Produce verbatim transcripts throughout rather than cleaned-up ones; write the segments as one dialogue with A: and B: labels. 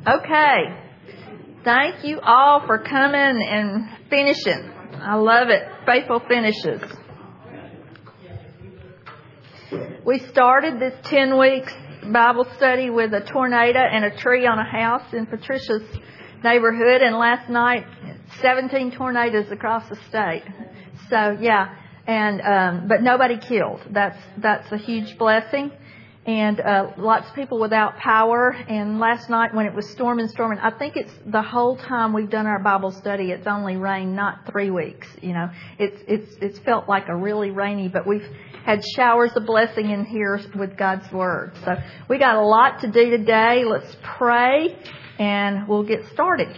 A: Okay. Thank you all for coming and finishing. I love it. Faithful finishes. We started this ten weeks Bible study with a tornado and a tree on a house in Patricia's neighborhood, and last night seventeen tornadoes across the state. So yeah, and um, but nobody killed. That's that's a huge blessing. And uh, lots of people without power. And last night when it was storming, storming, I think it's the whole time we've done our Bible study, it's only rained not three weeks. You know, it's it's it's felt like a really rainy, but we've had showers of blessing in here with God's Word. So we got a lot to do today. Let's pray and we'll get started.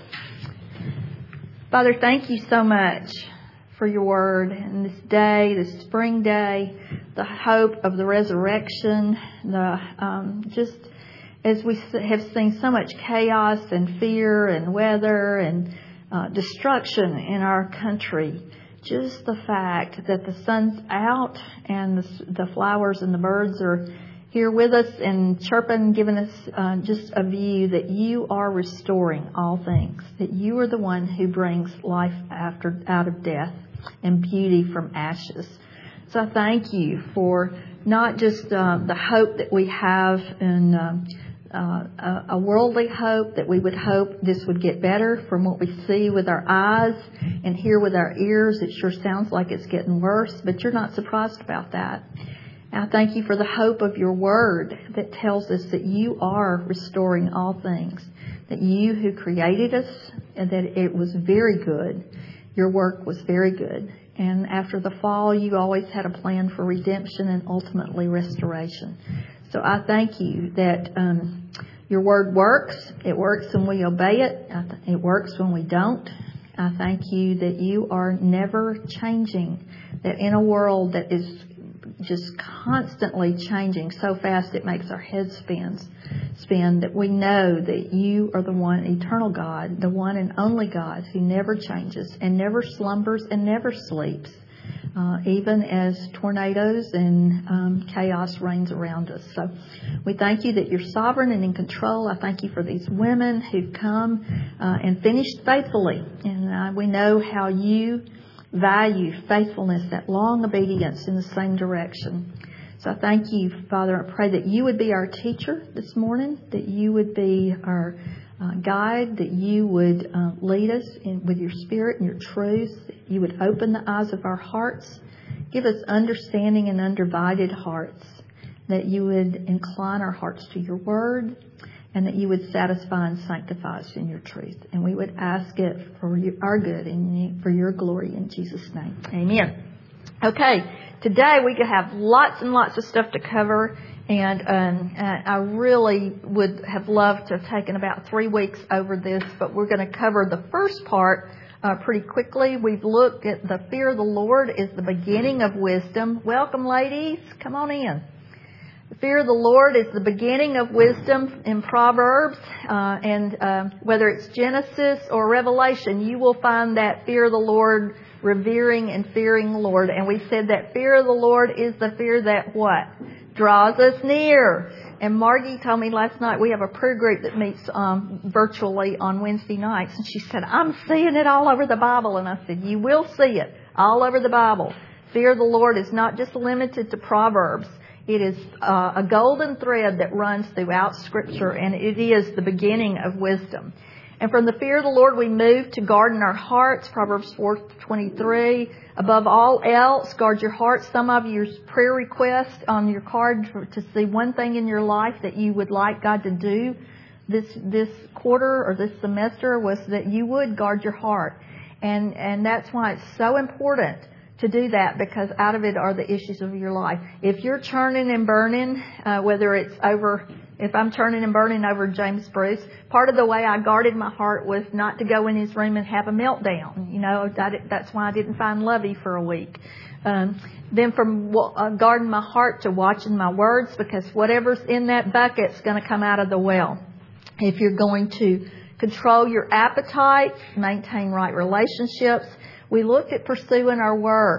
A: Father, thank you so much for your Word and this day, this spring day, the hope of the resurrection, the um, just as we have seen so much chaos and fear and weather and uh, destruction in our country. Just the fact that the sun's out and the, the flowers and the birds are here with us and chirping, giving us uh, just a view that you are restoring all things, that you are the one who brings life after out of death and beauty from ashes. So I thank you for not just uh, the hope that we have in um, uh, a, a worldly hope, that we would hope this would get better from what we see with our eyes and hear with our ears. It sure sounds like it's getting worse, but you're not surprised about that. And I thank you for the hope of your Word that tells us that you are restoring all things, that you who created us, and that it was very good. Your work was very good. And after the fall, you always had a plan for redemption and ultimately restoration. So I thank you that um, your Word works. It works when we obey it. It works when we don't. I thank you that you are never changing, that in a world that is just constantly changing so fast it makes our heads spin, spin, that we know that you are the one eternal God, the one and only God who never changes and never slumbers and never sleeps, uh, even as tornadoes and um, chaos reigns around us. So we thank you that you're sovereign and in control. I thank you for these women who've come uh, and finished faithfully. And uh, we know how you value faithfulness, that long obedience in the same direction. So I thank you, Father. I pray that you would be our teacher this morning, that you would be our uh, guide, that you would uh, lead us in, with your Spirit and your truth, that you would open the eyes of our hearts, give us understanding and undivided hearts, that you would incline our hearts to your Word, and that you would satisfy and sanctify us in your truth. And we would ask it for our good and for your glory in Jesus' name. Amen. Okay, today we could have lots and lots of stuff to cover. And um, I really would have loved to have taken about three weeks over this. But we're going to cover the first part uh, pretty quickly. We've looked at the fear of the Lord is the beginning of wisdom. Welcome, ladies. Come on in. The fear of the Lord is the beginning of wisdom in Proverbs, uh, and uh, whether it's Genesis or Revelation, you will find that fear of the Lord, revering and fearing the Lord. And we said that fear of the Lord is the fear that what? Draws us near. And Margie told me last night we have a prayer group that meets um, virtually on Wednesday nights, and she said, I'm seeing it all over the Bible. And I said, you will see it all over the Bible. Fear of the Lord is not just limited to Proverbs. It is uh, a golden thread that runs throughout Scripture, and it is the beginning of wisdom. And from the fear of the Lord, we move to guarding our hearts, Proverbs four twenty-three. Above all else, guard your heart. Some of your prayer requests on your card for, to see one thing in your life that you would like God to do this this quarter or this semester was that you would guard your heart. And, and that's why it's so important to do that, because out of it are the issues of your life. If you're churning and burning, uh, whether it's over, if I'm churning and burning over James Bruce, part of the way I guarded my heart was not to go in his room and have a meltdown. You know, that, that's why I didn't find Lovey for a week. Um, then from uh, guarding my heart to watching my words, because whatever's in that bucket's going to come out of the well. If you're going to control your appetite, maintain right relationships. We looked at pursuing our work.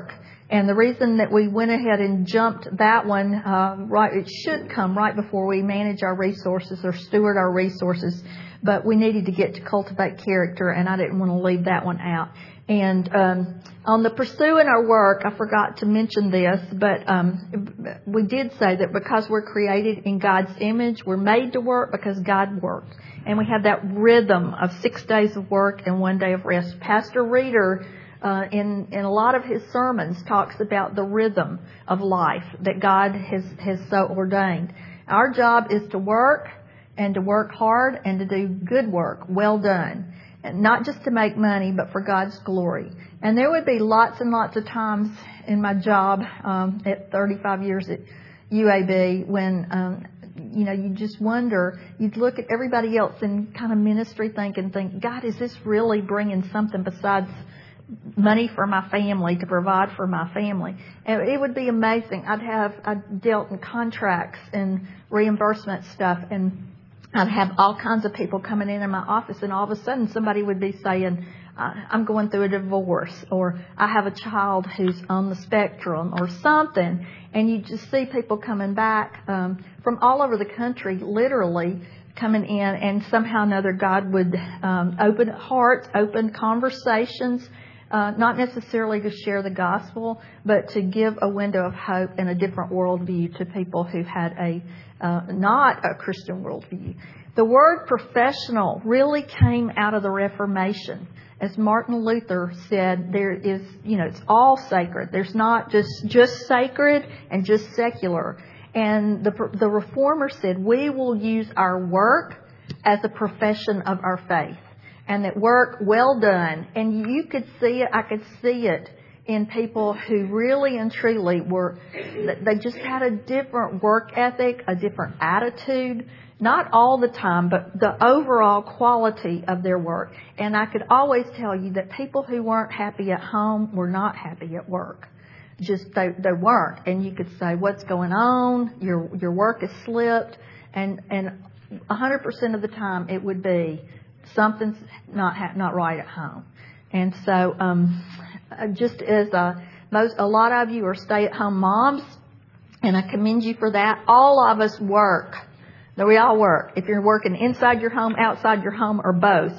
A: And the reason that we went ahead and jumped that one, uh, right, it should come right before we manage our resources or steward our resources, but we needed to get to cultivate character, and I didn't want to leave that one out. And um, on the pursuing our work, I forgot to mention this, but um, we did say that because we're created in God's image, we're made to work because God worked. And we have that rhythm of six days of work and one day of rest. Pastor Reeder, uh, in, in a lot of his sermons, talks about the rhythm of life that God has, has so ordained. Our job is to work and to work hard and to do good work, well done. And not just to make money, but for God's glory. And there would be lots and lots of times in my job um, at thirty-five years at U A B when, um, you know, you just wonder, you'd look at everybody else in kind of ministry think and think, God, is this really bringing something besides money for my family to provide for my family? And it would be amazing. I'd have, I'd dealt in contracts and reimbursement stuff, and I'd have all kinds of people coming in in my office, and all of a sudden somebody would be saying, I'm going through a divorce, or I have a child who's on the spectrum, or something. And you just see people coming back um, from all over the country, literally coming in, and somehow or another God would um, open hearts, open conversations, uh, not necessarily to share the gospel, but to give a window of hope and a different worldview to people who had a Uh, not a Christian worldview. The word professional really came out of the Reformation. As Martin Luther said, there is, you know, it's all sacred. There's not just, just sacred and just secular. And the, the Reformer said, we will use our work as a profession of our faith. And that work well done. And you could see it, I could see it in people who really and truly were, they just had a different work ethic, a different attitude, not all the time, but the overall quality of their work. And I could always tell you that people who weren't happy at home were not happy at work. Just, they, they weren't. And you could say, what's going on? Your, your work has slipped. And, and one hundred percent of the time it would be something's not, not right at home. And so, um, just as a, most, a lot of you are stay-at-home moms, and I commend you for that. All of us work. We all work. If you're working inside your home, outside your home, or both,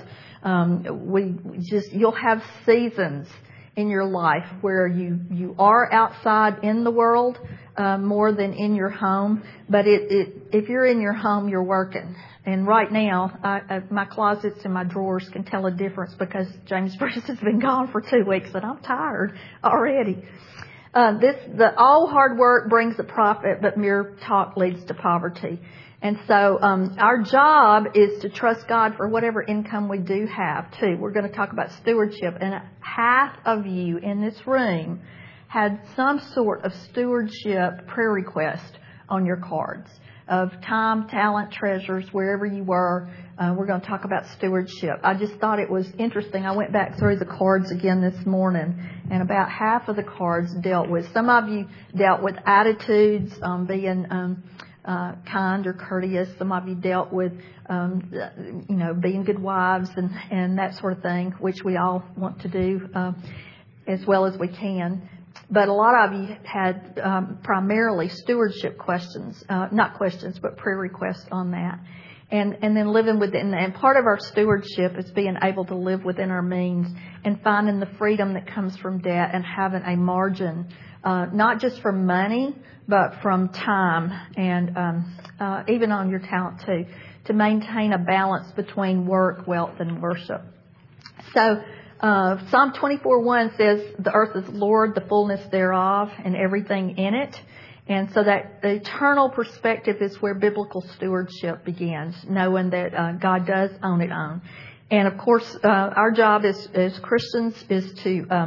A: um, we just you'll have seasons in your life where you you are outside in the world uh, more than in your home. But it, it if you're in your home, you're working. And right now, I, uh, my closets and my drawers can tell a difference because James Bruce has been gone for two weeks, and I'm tired already. Uh, this the all hard work brings a profit, but mere talk leads to poverty. And so um, our job is to trust God for whatever income we do have, too. We're going to talk about stewardship. And half of you in this room had some sort of stewardship prayer request on your cards of time, talent, treasures, wherever you were. Uh, we're going to talk about stewardship. I just thought it was interesting. I went back through the cards again this morning, and about half of the cards dealt with, some of you dealt with attitudes, um, being um, uh, kind or courteous. Some of you dealt with, um, you know, being good wives and, and that sort of thing, which we all want to do uh, as well as we can. But a lot of you had um, primarily stewardship questions, uh, not questions, but prayer requests on that. And, and then living within, and part of our stewardship is being able to live within our means and finding the freedom that comes from debt and having a margin, uh, not just from money, but from time and um, uh, even on your talent too, to maintain a balance between work, wealth, and worship. So, Uh, Psalm twenty-four one says, the earth is Lord, the fullness thereof, and everything in it. And so that the eternal perspective is where biblical stewardship begins, knowing that uh, God does own it own. And of course, uh, our job as, as Christians is to um,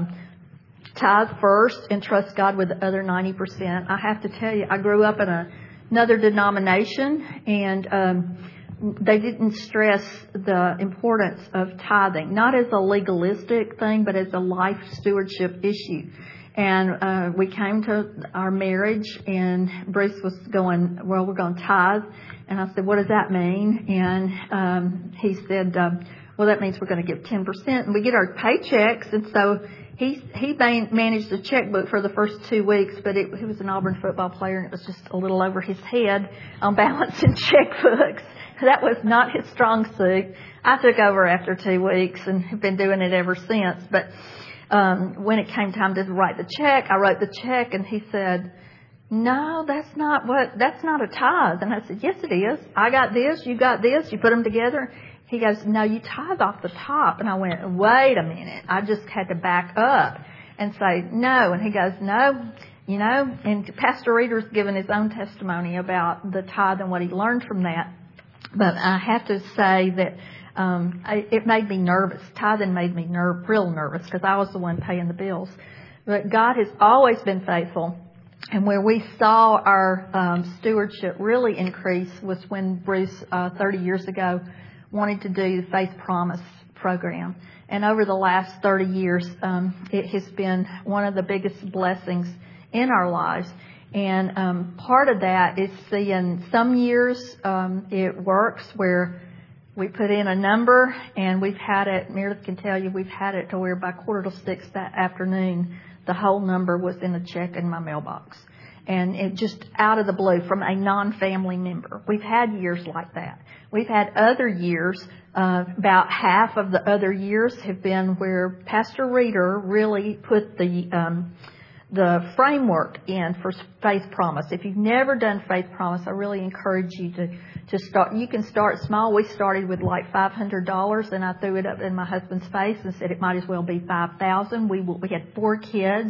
A: tithe first and trust God with the other ninety percent. I have to tell you, I grew up in a, another denomination, and um they didn't stress the importance of tithing, not as a legalistic thing, but as a life stewardship issue. And uh, we came to our marriage, and Bruce was going, well, we're going to tithe. And I said, what does that mean? And um, he said, um, well, that means we're going to give ten percent. And we get our paychecks, and so he he man, managed the checkbook for the first two weeks, but it, he was an Auburn football player, and it was just a little over his head on balancing checkbooks. That was not his strong suit. I took over after two weeks and have been doing it ever since. But um, when it came time to write the check, I wrote the check, and he said, "No, that's not what. That's not a tithe." And I said, "Yes, it is. I got this. You got this. You put them together." He goes, "No, you tithe off the top." And I went, "Wait a minute." I just had to back up and say, "No." And he goes, "No, you know," and Pastor Reeder's given his own testimony about the tithe and what he learned from that. But I have to say that um, I, it made me nervous. Tithing made me ner- real nervous because I was the one paying the bills. But God has always been faithful. And where we saw our um, stewardship really increase was when Bruce, uh, thirty years ago, wanted to do the Faith Promise program. And over the last thirty years, um, it has been one of the biggest blessings in our lives. And um, part of that is seeing some years um, it works where we put in a number, and we've had it, Meredith can tell you, we've had it to where by quarter to six that afternoon, the whole number was in a check in my mailbox. And it just out of the blue from a non-family member. We've had years like that. We've had other years, uh, about half of the other years have been where Pastor Reeder really put the um, the framework in for Faith Promise. If you've never done Faith Promise, I really encourage you to, to start. You can start small. We started with like five hundred dollars, and I threw it up in my husband's face and said it might as well be five thousand dollars. We, we had four kids.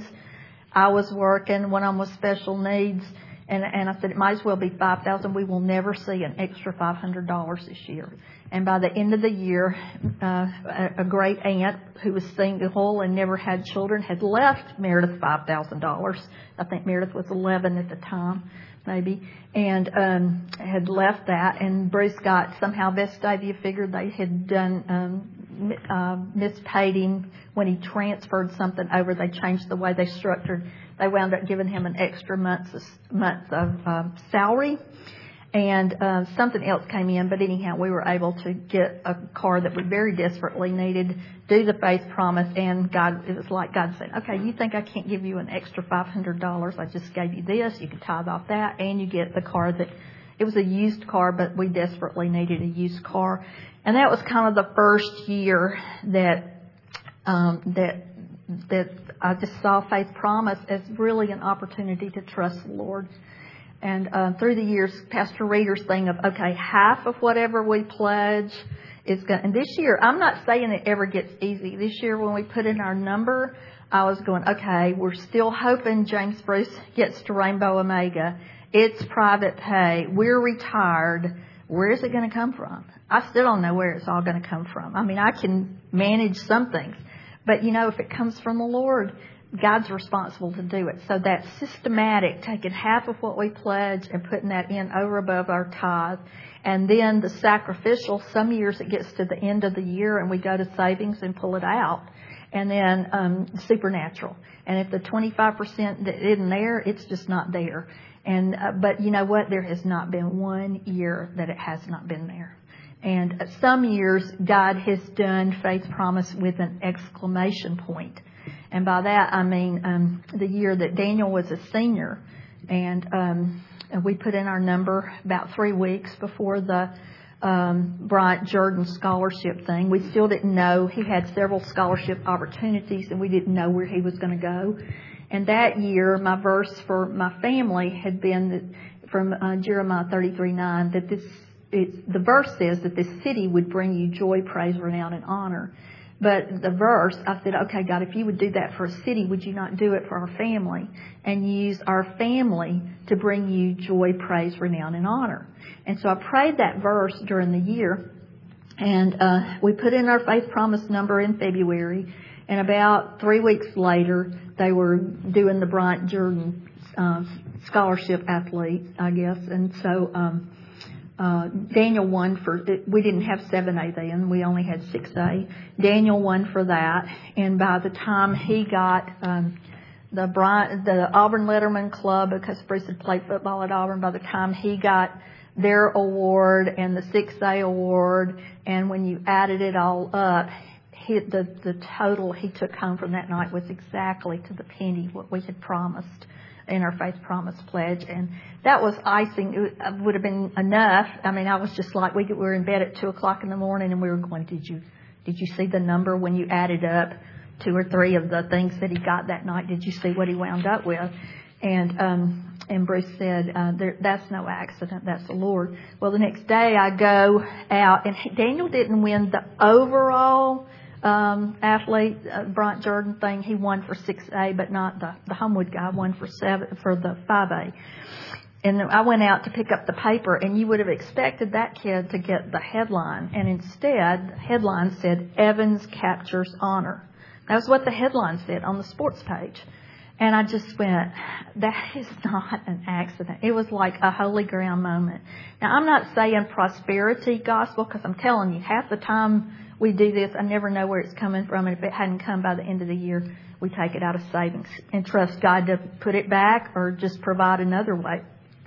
A: I was working, one of them was special needs, and, and I said it might as well be five thousand dollars. We will never see an extra five hundred dollars this year. And by the end of the year, uh, a, a great aunt who was single and never had children had left Meredith five thousand dollars. I think Meredith was eleven at the time, maybe, and um, had left that. And Bruce got somehow Vestavia figured they had done um, uh, mispaid him when he transferred something over. They changed the way they structured. They wound up giving him an extra month's month of uh, salary. And uh, something else came in, but anyhow, we were able to get a car that we very desperately needed, do the Faith Promise, and God, it was like God said, "Okay, you think I can't give you an extra five hundred dollars? I just gave you this. You can tithe off that, and you get the car that." It was a used car, but we desperately needed a used car, and that was kind of the first year that um, that that I just saw Faith Promise as really an opportunity to trust the Lord. And uh, through the years, Pastor Reeder's thing of, okay, half of whatever we pledge is going to... And this year, I'm not saying it ever gets easy. This year, when we put in our number, I was going, okay, we're still hoping James Bruce gets to Rainbow Omega. It's private pay. We're retired. Where is it going to come from? I still don't know where it's all going to come from. I mean, I can manage some things. But, you know, if it comes from the Lord, God's responsible to do it. So that's systematic, taking half of what we pledge and putting that in over above our tithe. And then the sacrificial, some years it gets to the end of the year and we go to savings and pull it out. And then um, supernatural. And if the twenty-five percent that isn't there, it's just not there. And uh, but you know what? There has not been one year that it has not been there. And some years God has done Faith Promise with an exclamation point. And by that, I mean um, the year that Daniel was a senior. And, um, and we put in our number about three weeks before the um, Bryant Jordan scholarship thing. We still didn't know. He had several scholarship opportunities, and we didn't know where he was going to go. And that year, my verse for my family had been that, from uh, Jeremiah thirty-three nine, that this it's, the verse says that this city would bring you joy, praise, renown, and honor. But the verse, I said, okay, God, if you would do that for a city, would you not do it for our family and use our family to bring you joy, praise, renown, and honor? And so I prayed that verse during the year, and uh, we put in our Faith Promise number in February, and about three weeks later, they were doing the Bryant Jordan uh, scholarship athlete, I guess, and so... Um, Uh, Daniel won for, we didn't have seven A then, we only had six A. Daniel won for that, and by the time he got um, the Bryant, the Auburn Letterman Club, because Bruce had played football at Auburn, by the time he got their award and the six A award, and when you added it all up, he, the, the total he took home from that night was exactly to the penny what we had promised in our Faith Promise Pledge. And that was icing. It would have been enough. I mean, I was just like, we were in bed at two o'clock in the morning and we were going, did you, did you see the number when you added up two or three of the things that he got that night? Did you see what he wound up with? And, um, and Bruce said, uh, there, that's no accident. That's the Lord. Well, the next day I go out and Daniel didn't win the overall, um, athlete, uh, Bryant Jordan thing. He won for six A, but not the, the Homewood guy won for seven, for the five A. And I went out to pick up the paper and you would have expected that kid to get the headline. And instead, the headline said, Evans captures honor. That was what the headline said on the sports page. And I just went, that is not an accident. It was like a holy ground moment. Now, I'm not saying prosperity gospel because I'm telling you, half the time we do this, I never know where it's coming from. And if it hadn't come by the end of the year, we take it out of savings and trust God to put it back or just provide another way.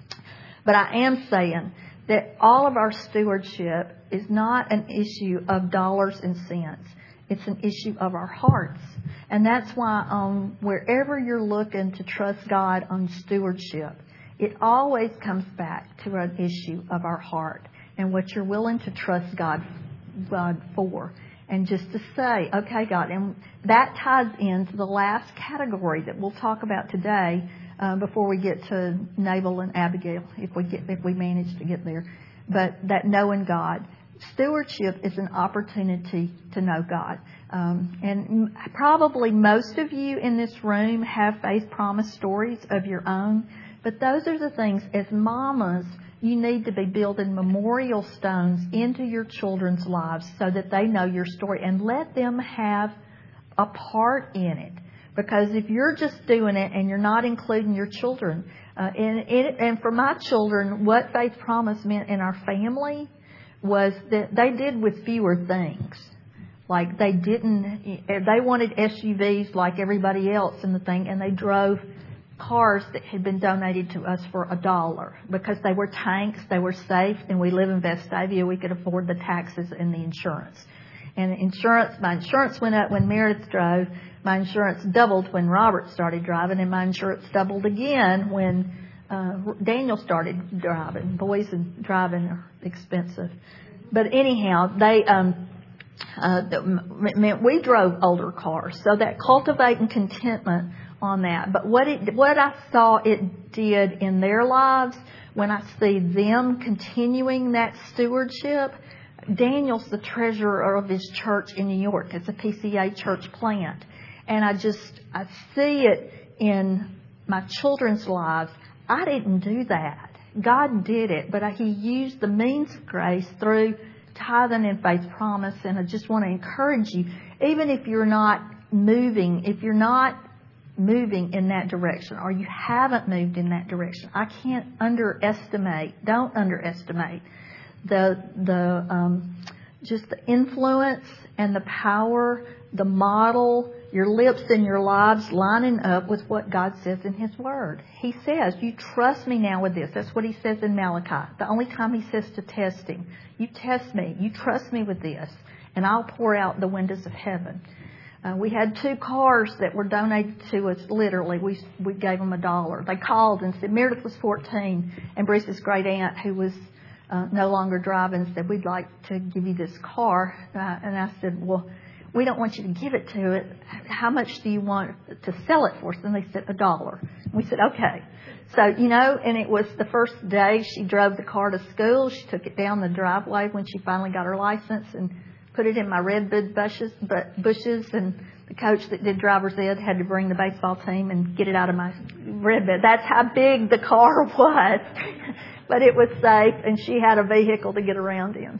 A: But I am saying that all of our stewardship is not an issue of dollars and cents. It's an issue of our hearts. And that's why um, wherever you're looking to trust God on stewardship, it always comes back to an issue of our heart and what you're willing to trust God, God for. And just to say, okay, God, and that ties into the last category that we'll talk about today uh, before we get to Nabal and Abigail, if we get if we manage to get there. But that knowing God. Stewardship is an opportunity to know God. Um, and probably most of you in this room have faith promise stories of your own. But those are the things, as mamas, you need to be building memorial stones into your children's lives so that they know your story and let them have a part in it. Because if you're just doing it and you're not including your children, uh, and, it, and for my children, what Faith Promise meant in our family was that they did with fewer things. Like they didn't, they wanted S U Vs like everybody else in the thing, and they drove cars that had been donated to us for a dollar because they were tanks, they were safe, and we live in Vestavia, we could afford the taxes and the insurance. And insurance, my insurance went up when Meredith drove, my insurance doubled when Robert started driving, and my insurance doubled again when Uh, Daniel started driving. Boys and driving are expensive. But anyhow, they, um, uh, meant we drove older cars. So that cultivating contentment on that. But what it, what I saw it did in their lives, when I see them continuing that stewardship, Daniel's the treasurer of his church in New York. It's a P C A church plant. And I just, I see it in my children's lives. I didn't do that. God did it, but He used the means of grace through tithing and faith promise. And I just want to encourage you, even if you're not moving, if you're not moving in that direction or you haven't moved in that direction, I can't underestimate, don't underestimate the, the, um, just the influence and the power, the model, your lips and your lives lining up with what God says in His Word. He says, you trust me now with this. That's what He says in Malachi. The only time He says to test Him, you test me, you trust me with this, and I'll pour out the windows of heaven. Uh, we had two cars that were donated to us, literally. We we gave them a dollar. They called and said, Meredith was fourteen, and Bruce's great aunt, who was uh, no longer driving, said, we'd like to give you this car. Uh, and I said, well, we don't want you to give it to it. How much do you want to sell it for? And they said, a dollar. And we said, okay. So, you know, and it was the first day she drove the car to school. She took it down the driveway when she finally got her license and put it in my redbud bushes, but bushes. And the coach that did driver's ed had to bring the baseball team and get it out of my redbud. That's how big the car was. But it was safe, and she had a vehicle to get around in.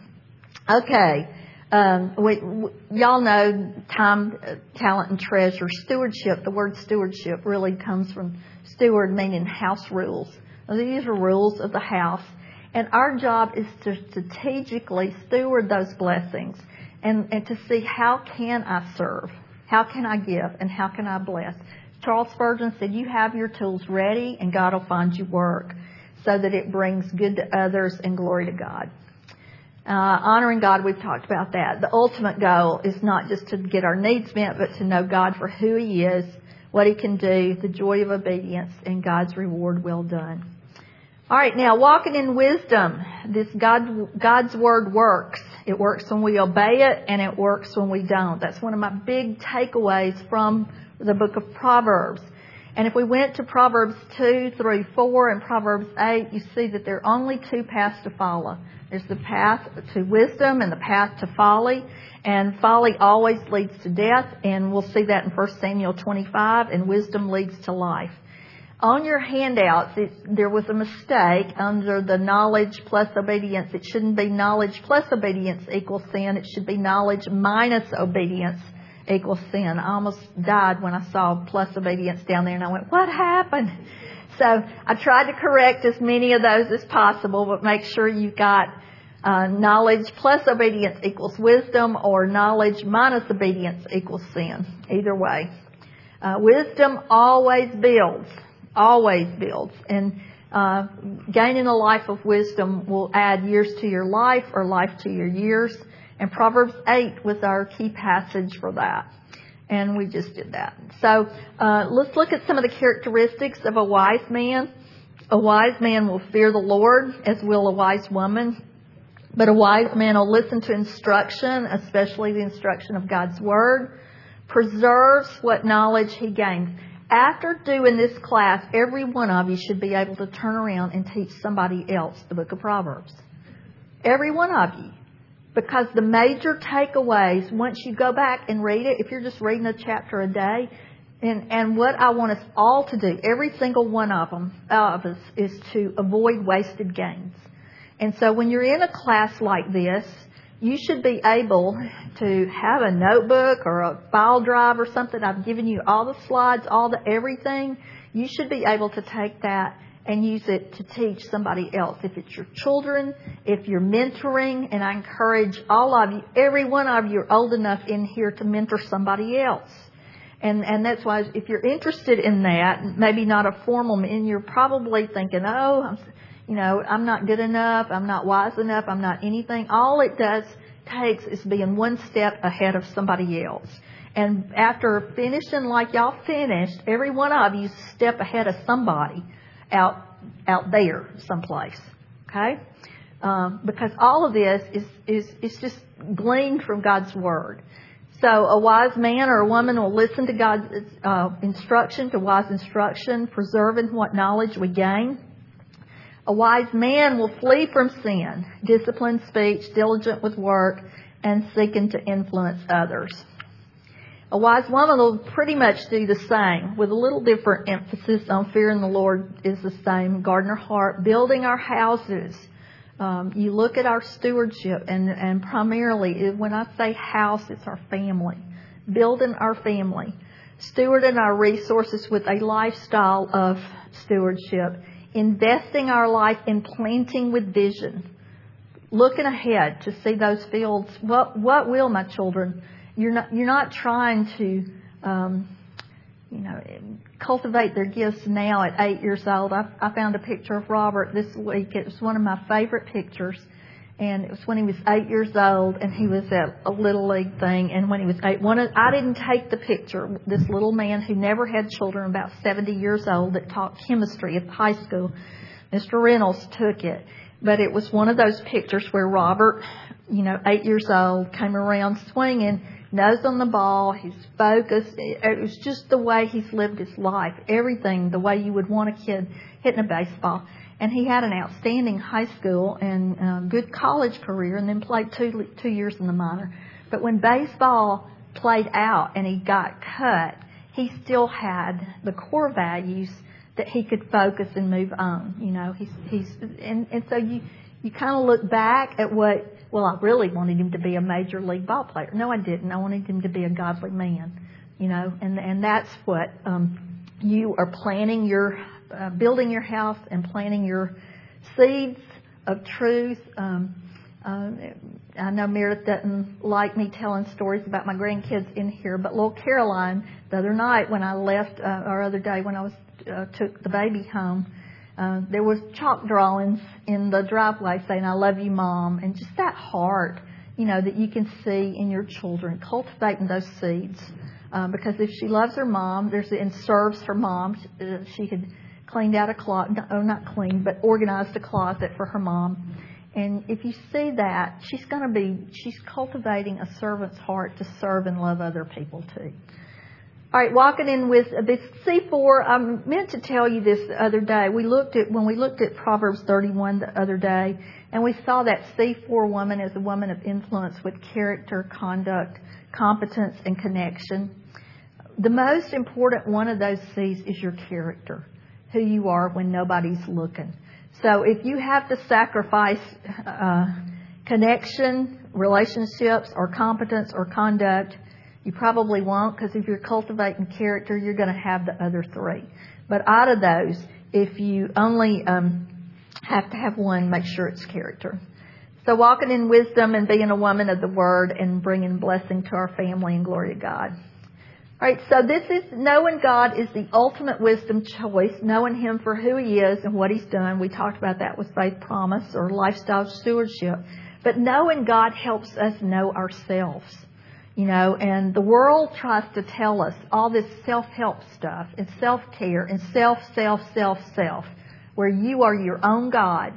A: Okay. Um, we, we, y'all know time, uh, talent, and treasure. Stewardship, the word stewardship really comes from steward, meaning house rules. Now, these are rules of the house. And our job is to strategically steward those blessings and, and to see how can I serve, how can I give, and how can I bless. Charles Spurgeon said, you have your tools ready and God will find you work so that it brings good to others and glory to God. Uh, honoring God, we've talked about that. The ultimate goal is not just to get our needs met, but to know God for who He is, what He can do, the joy of obedience, and God's reward well done. All right, now walking in wisdom. This God, God's Word works. It works when we obey it, and it works when we don't. That's one of my big takeaways from the book of Proverbs. And if we went to Proverbs two through four and Proverbs eight, you see that there are only two paths to follow. There's the path to wisdom and the path to folly. And folly always leads to death. And we'll see that in First Samuel twenty-five. And wisdom leads to life. On your handouts, it, there was a mistake under the knowledge plus obedience. It shouldn't be knowledge plus obedience equals sin. It should be knowledge minus obedience equals sin. I almost died when I saw plus obedience down there. And I went, what happened? So I tried to correct as many of those as possible, but make sure you got uh, knowledge plus obedience equals wisdom, or knowledge minus obedience equals sin. Either way. Uh, wisdom always builds. Always builds. And uh, gaining a life of wisdom will add years to your life or life to your years. And Proverbs eight was our key passage for that. And we just did that. So uh, let's look at some of the characteristics of a wise man. A wise man will fear the Lord, as will a wise woman. But a wise man will listen to instruction, especially the instruction of God's Word. Preserves what knowledge he gains. After doing this class, every one of you should be able to turn around and teach somebody else the book of Proverbs. Every one of you. Because the major takeaways, once you go back and read it, if you're just reading a chapter a day, and, and what I want us all to do, every single one of them, of us, is to avoid wasted gains. And so when you're in a class like this, you should be able to have a notebook or a file drive or something. I've given you all the slides, all the everything. You should be able to take that and use it to teach somebody else. If it's your children, if you're mentoring, and I encourage all of you, every one of you are old enough in here to mentor somebody else. And and that's why if you're interested in that, maybe not a formal, and you're probably thinking, oh, I'm, you know, I'm not good enough, I'm not wise enough, I'm not anything. All it does takes is being one step ahead of somebody else. And after finishing like y'all finished, every one of you step ahead of somebody out out there someplace. Okay? Um, because all of this is, is, is just gleaned from God's Word. So a wise man or a woman will listen to God's uh, instruction, to wise instruction, preserving what knowledge we gain. A wise man will flee from sin, disciplined speech, diligent with work, and seeking to influence others. A wise woman will pretty much do the same, with a little different emphasis on fearing the Lord is the same. Guarding our heart, building our houses. Um, you look at our stewardship, and, and primarily, when I say house, it's our family. Building our family. Stewarding our resources with a lifestyle of stewardship. Investing our life in planting with vision. Looking ahead to see those fields. What, what will my children... You're not, you're not trying to, um, you know, cultivate their gifts now at eight years old. I, I found a picture of Robert this week. It was one of my favorite pictures. And it was when he was eight years old, and he was at a Little League thing. And when he was eight, one of, I didn't take the picture. This little man who never had children, about seventy years old, that taught chemistry at high school, Mister Reynolds took it. But it was one of those pictures where Robert, you know, eight years old, came around swinging, nose on the ball, he's focused. It was just the way he's lived his life. Everything the way you would want a kid hitting a baseball. And he had an outstanding high school and uh, good college career, and then played two two years in the minor. But when baseball played out and he got cut, he still had the core values that he could focus and move on. You know, he's he's and, and so you you kind of look back at what. Well, I really wanted him to be a major league ball player. No, I didn't. I wanted him to be a godly man, you know, and and that's what um, you are planting your, uh, building your house and planting your seeds of truth. Um, uh, I know Meredith doesn't like me telling stories about my grandkids in here, but little Caroline, the other night when I left, uh, or other day when I was uh, took the baby home, Uh, there was chalk drawings in the driveway saying, I love you, Mom. And just that heart, you know, that you can see in your children, cultivating those seeds. Um, because if she loves her mom, there's and serves her mom, she had cleaned out a closet, oh, not cleaned, but organized a closet for her mom. And if you see that, she's going to be, she's cultivating a servant's heart to serve and love other people too. All right, walking in with this C four, I meant to tell you this the other day. We looked at, when we looked at Proverbs thirty-one the other day, and we saw that C four woman as a woman of influence with character, conduct, competence, and connection. The most important one of those C's is your character, who you are when nobody's looking. So if you have to sacrifice uh, connection, relationships, or competence or conduct, you probably won't, because if you're cultivating character, you're going to have the other three. But out of those, if you only um, have to have one, make sure it's character. So walking in wisdom and being a woman of the Word and bringing blessing to our family and glory to God. All right, so this is, knowing God is the ultimate wisdom choice, knowing Him for who He is and what He's done. We talked about that with faith promise or lifestyle stewardship. But knowing God helps us know ourselves, you know, and the world tries to tell us all this self-help stuff and self-care and self, self, self, self, where you are your own God.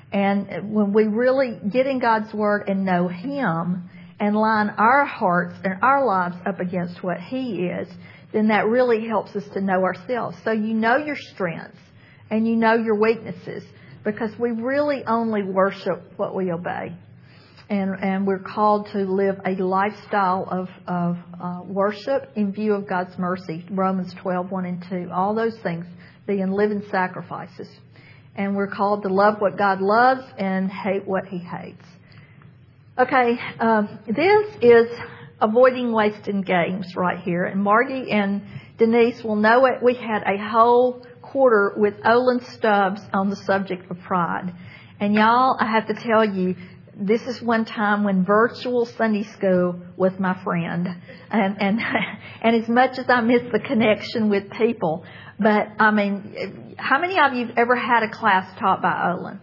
A: And when we really get in God's Word and know Him, and line our hearts and our lives up against what He is, then that really helps us to know ourselves. So you know your strengths and you know your weaknesses, because we really only worship what we obey. And, and we're called to live a lifestyle of, of uh, worship in view of God's mercy. Romans twelve, one and two. All those things being living sacrifices. And we're called to love what God loves and hate what He hates. Okay, um, this is avoiding wasting games right here. And Margie and Denise will know it. We had a whole quarter with Olin Stubbs on the subject of pride. And y'all, I have to tell you, this is one time when virtual Sunday school with my friend. And, and, and as much as I miss the connection with people, but I mean, how many of you have ever had a class taught by Olin?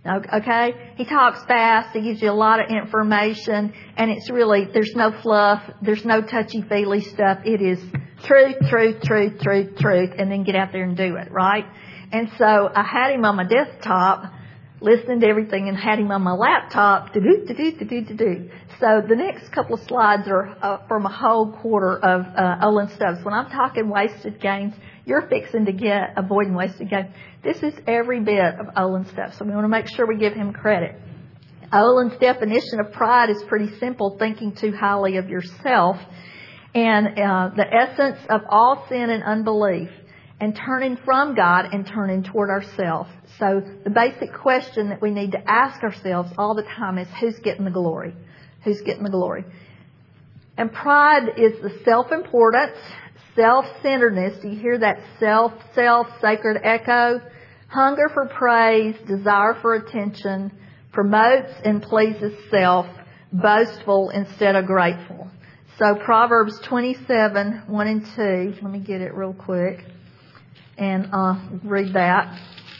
A: Okay? He talks fast. He gives you a lot of information. And it's really, there's no fluff. There's no touchy-feely stuff. It is truth, truth, truth, truth, truth. And then get out there and do it, right? And so I had him on my desktop, listening to everything, and had him on my laptop, to-do, to-do, to-do, to-do. So the next couple of slides are uh, from a whole quarter of uh, Olin Stubbs. When I'm talking wasted gains, you're fixing to get avoiding wasted gains. This is every bit of Olin's stuff, so we want to make sure we give him credit. Olin's definition of pride is pretty simple: thinking too highly of yourself, and uh, the essence of all sin and unbelief, and turning from God and turning toward ourselves. So the basic question that we need to ask ourselves all the time is, who's getting the glory? Who's getting the glory? And pride is the self-importance, self-centeredness. Do you hear that self, self, sacred echo? Hunger for praise, desire for attention, promotes and pleases self, boastful instead of grateful. So Proverbs twenty-seven, one and two. Let me get it real quick and uh, read that.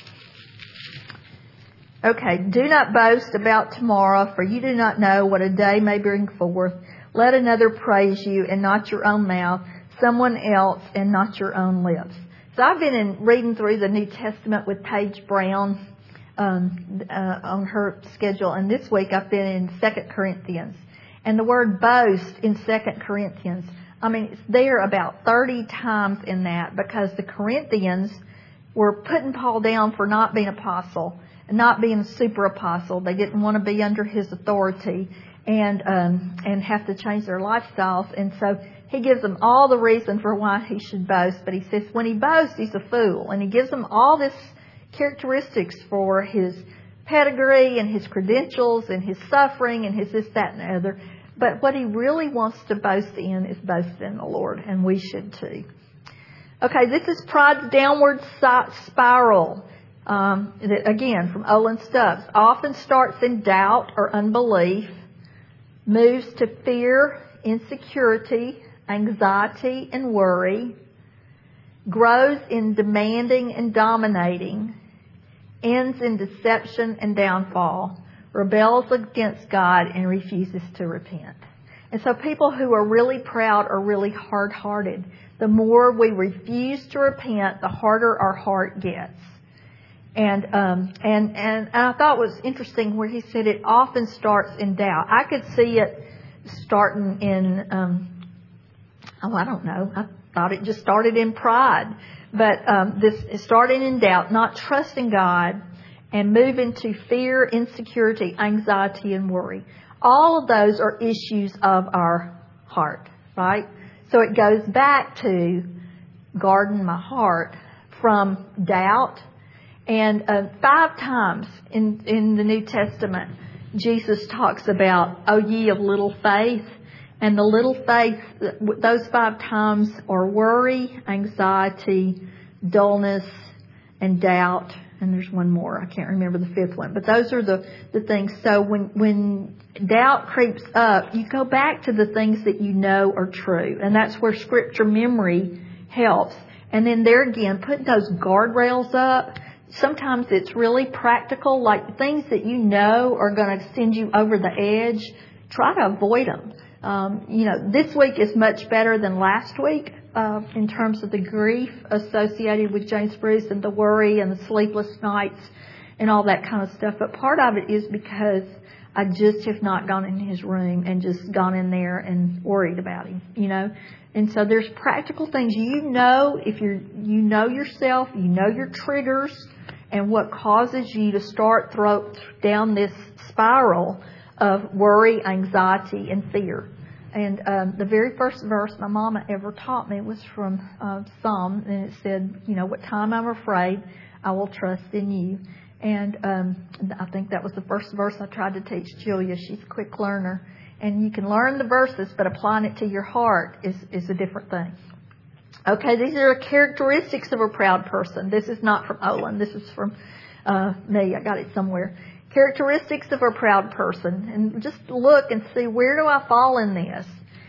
A: Okay. Do not boast about tomorrow, for you do not know what a day may bring forth. Let another praise you and not your own mouth, someone else and not your own lips. So I've been in reading through the New Testament with Paige Brown um, uh, on her schedule, and this week I've been in Second Corinthians. And the word boast in Second Corinthians, I mean, it's there about thirty times in that, because the Corinthians were putting Paul down for not being apostle and not being super apostle. They didn't want to be under his authority and um, and have to change their lifestyles. And so he gives them all the reason for why he should boast. But he says when he boasts, he's a fool. And he gives them all this characteristics for his pedigree and his credentials and his suffering and his this, that, and the other. But what he really wants to boast in is boast in the Lord. And we should too. Okay, this is pride's downward spiral. Um, again, from Olin Stubbs. Often starts in doubt or unbelief, moves to fear, insecurity, anxiety, and worry, grows in demanding and dominating, ends in deception and downfall, rebels against God, and refuses to repent. And so people who are really proud are really hard-hearted. The more we refuse to repent, the harder our heart gets. And um, and and I thought it was interesting where he said it often starts in doubt. I could see it starting in, um, oh, I don't know. I thought it just started in pride. But um, this is starting in doubt, not trusting God, and moving to fear, insecurity, anxiety, and worry. All of those are issues of our heart, right? So it goes back to guarding my heart from doubt. And uh, five times in, in the New Testament, Jesus talks about, "O ye of little faith." And the little faith, those five times are worry, anxiety, dullness, and doubt. And there's one more. I can't remember the fifth one. But those are the, the things. So when, when doubt creeps up, you go back to the things that you know are true. And that's where scripture memory helps. And then there again, putting those guardrails up. Sometimes it's really practical, like things that you know are going to send you over the edge. Try to avoid them. Um, you know, this week is much better than last week uh, in terms of the grief associated with James Bruce and the worry and the sleepless nights and all that kind of stuff. But part of it is because I just have not gone in his room and just gone in there and worried about him, you know. And so there's practical things you know if you're you know yourself, you know your triggers and what causes you to start throw down this spiral of worry, anxiety, and fear. And um, the very first verse my mama ever taught me was from uh, Psalm, and it said, you know, "What time I'm afraid, I will trust in you." And um, I think that was the first verse I tried to teach Julia. She's a quick learner. And you can learn the verses, but applying it to your heart is, is a different thing. Okay, these are characteristics of a proud person. This is not from Olin. This is from uh, me. I got it somewhere. Characteristics of a proud person. And just look and see, where do I fall in this?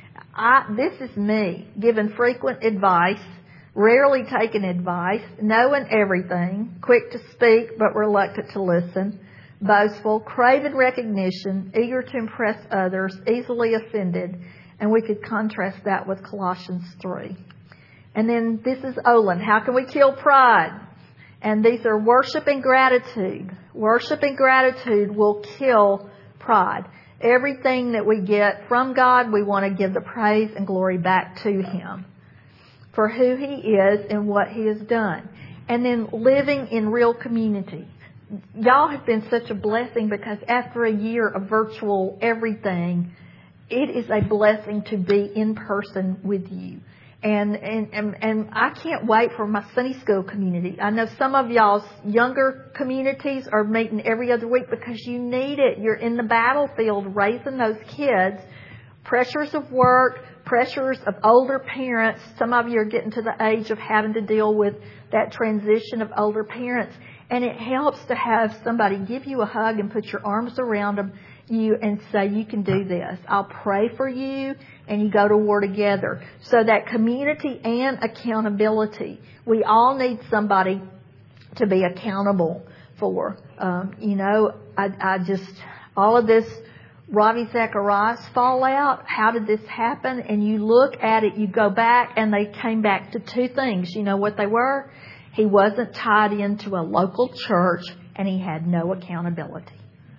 A: I, this is me, giving frequent advice, rarely taking advice, knowing everything, quick to speak but reluctant to listen, boastful, craving recognition, eager to impress others, easily offended. And we could contrast that with Colossians three. And then this is Olin. How can we kill pride? And these are worship and gratitude. Worship and gratitude will kill pride. Everything that we get from God, we want to give the praise and glory back to Him for who He is and what He has done. And then living in real community. Y'all have been such a blessing because after a year of virtual everything, it is a blessing to be in person with you. And, and, and, and I can't wait for my Sunday school community. I know some of y'all's younger communities are meeting every other week because you need it. You're in the battlefield raising those kids. Pressures of work, pressures of older parents. Some of you are getting to the age of having to deal with that transition of older parents. And it helps to have somebody give you a hug and put your arms around them, you and say, you can do this. I'll pray for you, and you go to war together. So that community and accountability. We all need somebody to be accountable for. Um, you know, I, I just, all of this Ravi Zacharias fallout, how did this happen? And you look at it, you go back, and they came back to two things. You know what they were? He wasn't tied into a local church, and he had no accountability.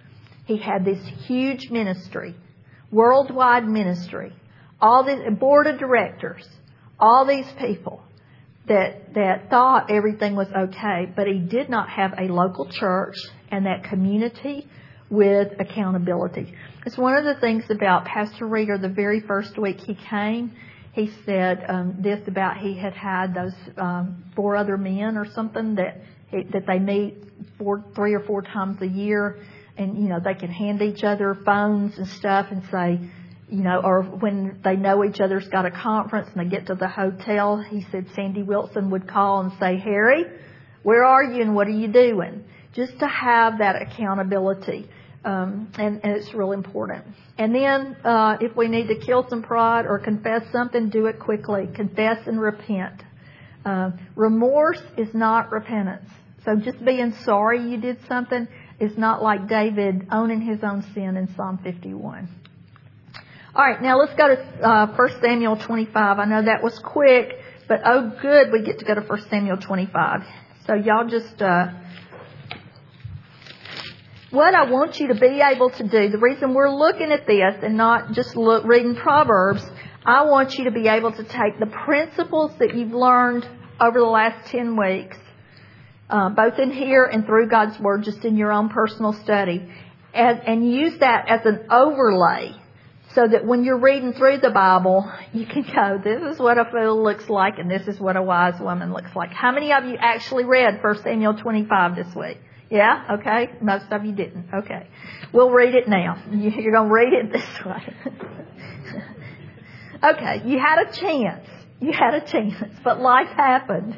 A: He had this huge ministry, worldwide ministry, all the board of directors, all these people that that thought everything was okay, but he did not have a local church and that community with accountability. It's one of the things about Pastor Rieger. The very first week he came, he said um, this about he had had those um, four other men or something that he, that they meet four, three or four times a year. And, you know, they can hand each other phones and stuff and say, you know, or when they know each other's got a conference and they get to the hotel, he said Sandy Wilson would call and say, Harry, where are you and what are you doing? Just to have that accountability. Um, and, and it's real important. And then uh, if we need to kill some pride or confess something, do it quickly. Confess and repent. Uh, remorse is not repentance. So just being sorry you did something is not like David owning his own sin in Psalm fifty-one. All right, now let's go to uh, First Samuel twenty-five. I know that was quick, but oh good, we get to go to First Samuel twenty-five. So y'all just... Uh, what I want you to be able to do, the reason we're looking at this and not just look, reading Proverbs, I want you to be able to take the principles that you've learned over the last ten weeks, uh, both in here and through God's Word, just in your own personal study, and, and use that as an overlay so that when you're reading through the Bible, you can go, this is what a fool looks like and this is what a wise woman looks like. How many of you actually read First Samuel twenty-five this week? Yeah? Okay. Most of you didn't. Okay. We'll read it now. You're going to read it this way. Okay. You had a chance. You had a chance. But life happened.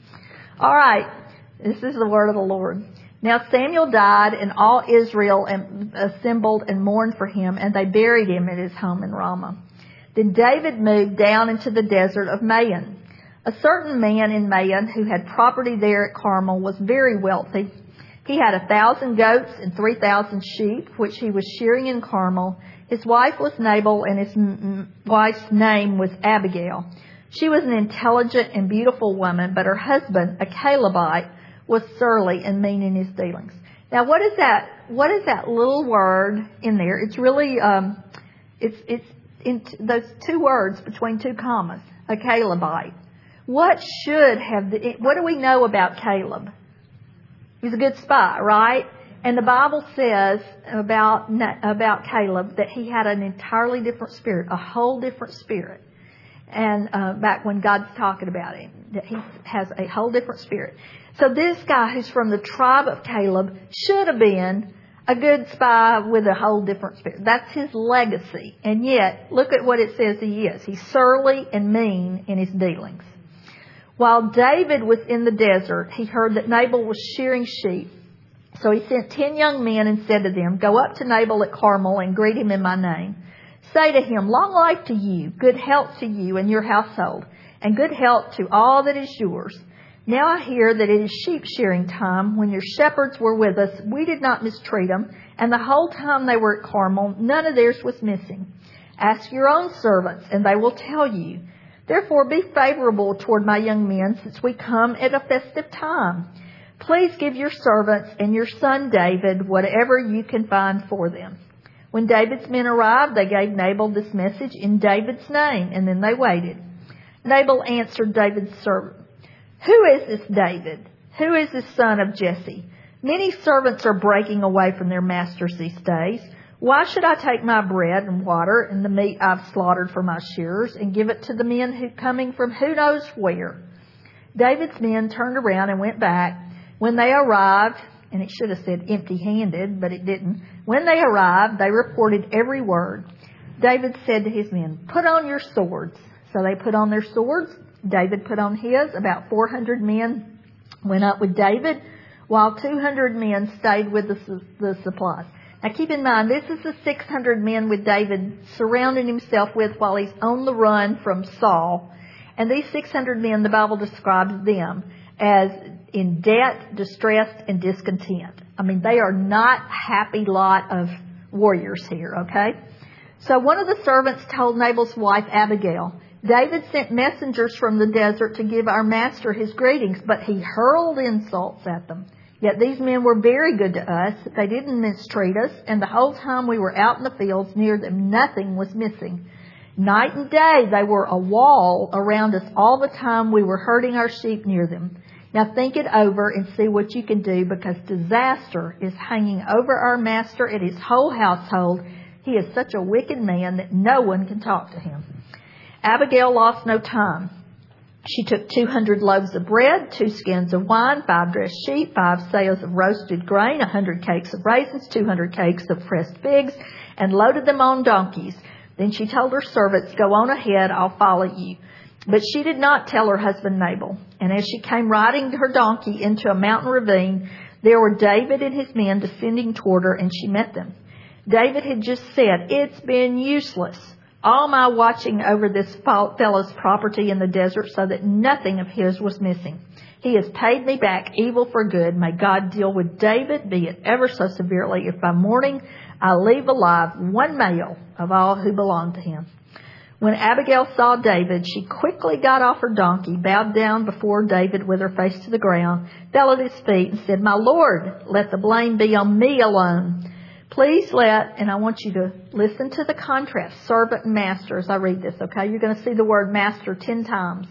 A: All right. This is the word of the Lord. Now Samuel died, and all Israel assembled and mourned for him, and they buried him at his home in Ramah. Then David moved down into the desert of Maon. A certain man in Maon who had property there at Carmel was very wealthy. He had a thousand goats and three thousand sheep, which he was shearing in Carmel. His wife was Nabal, and his m- wife's name was Abigail. She was an intelligent and beautiful woman, but her husband, a Calebite, was surly and mean in his dealings. Now, what is that? What is that little word in there? It's really, um, it's it's in t- those two words between two commas. A Calebite. What should have? The, what do we know about Caleb? He's a good spy, right? And the Bible says about about Caleb that he had an entirely different spirit, a whole different spirit. And uh, back when God's talking about him, that he has a whole different spirit. So this guy who's from the tribe of Caleb should have been a good spy with a whole different spirit. That's his legacy. And yet, look at what it says he is. He's surly and mean in his dealings. While David was in the desert, he heard that Nabal was shearing sheep. So he sent ten young men and said to them, "Go up to Nabal at Carmel and greet him in my name. Say to him, 'Long life to you, good health to you and your household, and good health to all that is yours. Now I hear that it is sheep shearing time. When your shepherds were with us, we did not mistreat them, and the whole time they were at Carmel, none of theirs was missing. Ask your own servants, and they will tell you. Therefore be favorable toward my young men, since we come at a festive time. Please give your servants and your son David whatever you can find for them.' When David's men arrived, they gave Nabal this message in David's name, and then they waited. Nabal answered David's servant, 'Who is this David? Who is this son of Jesse? Many servants are breaking away from their masters these days. Why should I take my bread and water and the meat I've slaughtered for my shearers and give it to the men who coming from who knows where?' David's men turned around and went back. When they arrived, and it should have said empty-handed, but it didn't. When they arrived, they reported every word. David said to his men, 'Put on your swords.' So they put on their swords. David put on his. About four hundred men went up with David, while two hundred men stayed with the, the supplies. Now keep in mind, this is the six hundred men with David surrounding himself with while he's on the run from Saul. And these six hundred men, the Bible describes them as in debt, distressed, and discontent. I mean, they are not happy lot of warriors here, okay? So one of the servants told Nabal's wife, Abigail, "David sent messengers from the desert to give our master his greetings, but he hurled insults at them. Yet these men were very good to us. They didn't mistreat us, and the whole time we were out in the fields near them, nothing was missing. Night and day they were a wall around us all the time we were herding our sheep near them. Now think it over and see what you can do, because disaster is hanging over our master and his whole household. He is such a wicked man that no one can talk to him." Abigail lost no time. She took two hundred loaves of bread, two skins of wine, five dressed sheep, five sales of roasted grain, a hundred cakes of raisins, two hundred cakes of pressed figs, and loaded them on donkeys. Then she told her servants, "Go on ahead, I'll follow you." But she did not tell her husband Nabal. And as she came riding her donkey into a mountain ravine, there were David and his men descending toward her, and she met them. David had just said, "It's been useless all my watching over this fellow's property in the desert so that nothing of his was missing. He has paid me back evil for good. May God deal with David, be it ever so severely, if by morning I leave alive one male of all who belong to him." When Abigail saw David, she quickly got off her donkey, bowed down before David with her face to the ground, fell at his feet and said, "My Lord, let the blame be on me alone. Please let," and I want you to listen to the contrast, servant and master, as I read this, okay? You're going to see the word master ten times.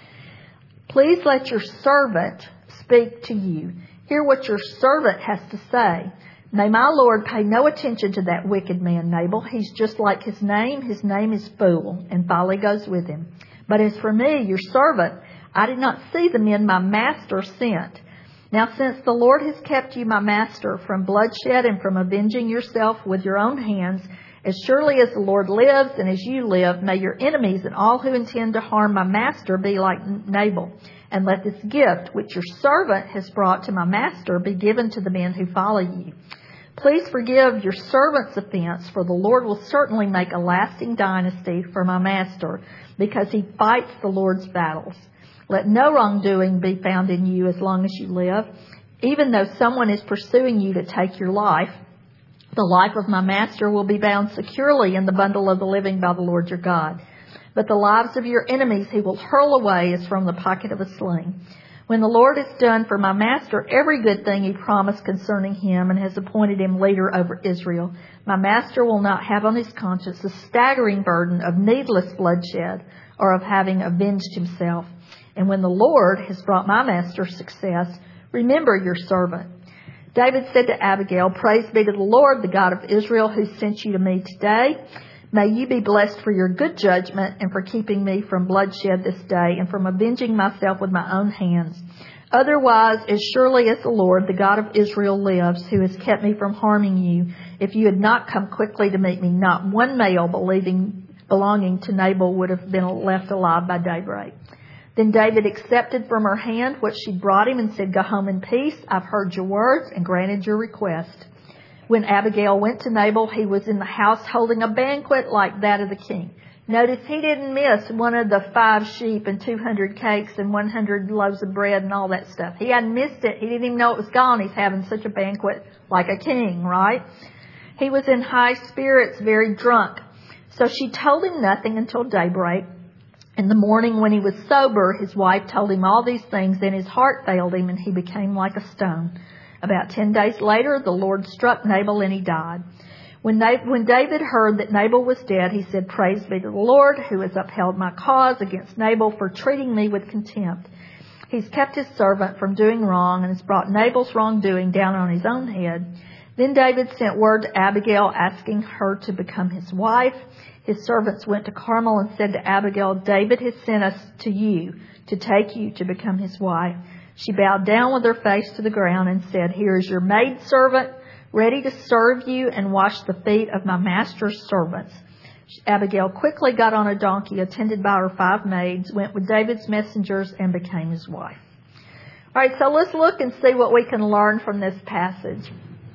A: "Please let your servant speak to you. Hear what your servant has to say. May my Lord pay no attention to that wicked man, Nabal. He's just like his name. His name is Fool, and folly goes with him. But as for me, your servant, I did not see the men my master sent. Now since the Lord has kept you, my master, from bloodshed and from avenging yourself with your own hands, as surely as the Lord lives and as you live, may your enemies and all who intend to harm my master be like Nabal. And let this gift, which your servant has brought to my master, be given to the men who follow you. Please forgive your servant's offense, for the Lord will certainly make a lasting dynasty for my master, because he fights the Lord's battles. Let no wrongdoing be found in you as long as you live. Even though someone is pursuing you to take your life, the life of my master will be bound securely in the bundle of the living by the Lord your God. But the lives of your enemies he will hurl away as from the pocket of a sling. When the Lord has done for my master every good thing he promised concerning him and has appointed him leader over Israel, my master will not have on his conscience the staggering burden of needless bloodshed or of having avenged himself. And when the Lord has brought my master success, remember your servant." David said to Abigail, "Praise be to the Lord, the God of Israel, who sent you to me today. May you be blessed for your good judgment and for keeping me from bloodshed this day and from avenging myself with my own hands. Otherwise, as surely as the Lord, the God of Israel lives, who has kept me from harming you, if you had not come quickly to meet me, not one male believing, belonging to Nabal would have been left alive by daybreak." Then David accepted from her hand what she brought him and said, "Go home in peace. I've heard your words and granted your request." When Abigail went to Nabal, he was in the house holding a banquet like that of the king. Notice he didn't miss one of the five sheep and two hundred cakes and one hundred loaves of bread and all that stuff. He hadn't missed it. He didn't even know it was gone. He's having such a banquet like a king, right? He was in high spirits, very drunk. So she told him nothing until daybreak. In the morning when he was sober, his wife told him all these things. Then his heart failed him and he became like a stone. About ten days later, the Lord struck Nabal and he died. When, Na- when David heard that Nabal was dead, he said, "Praise be to the Lord, who has upheld my cause against Nabal for treating me with contempt. He's kept his servant from doing wrong and has brought Nabal's wrongdoing down on his own head." Then David sent word to Abigail asking her to become his wife. His servants went to Carmel and said to Abigail, "David has sent us to you to take you to become his wife." She bowed down with her face to the ground and said, "Here is your maidservant, ready to serve you and wash the feet of my master's servants." Abigail quickly got on a donkey, attended by her five maids, went with David's messengers, and became his wife. All right, so let's look and see what we can learn from this passage.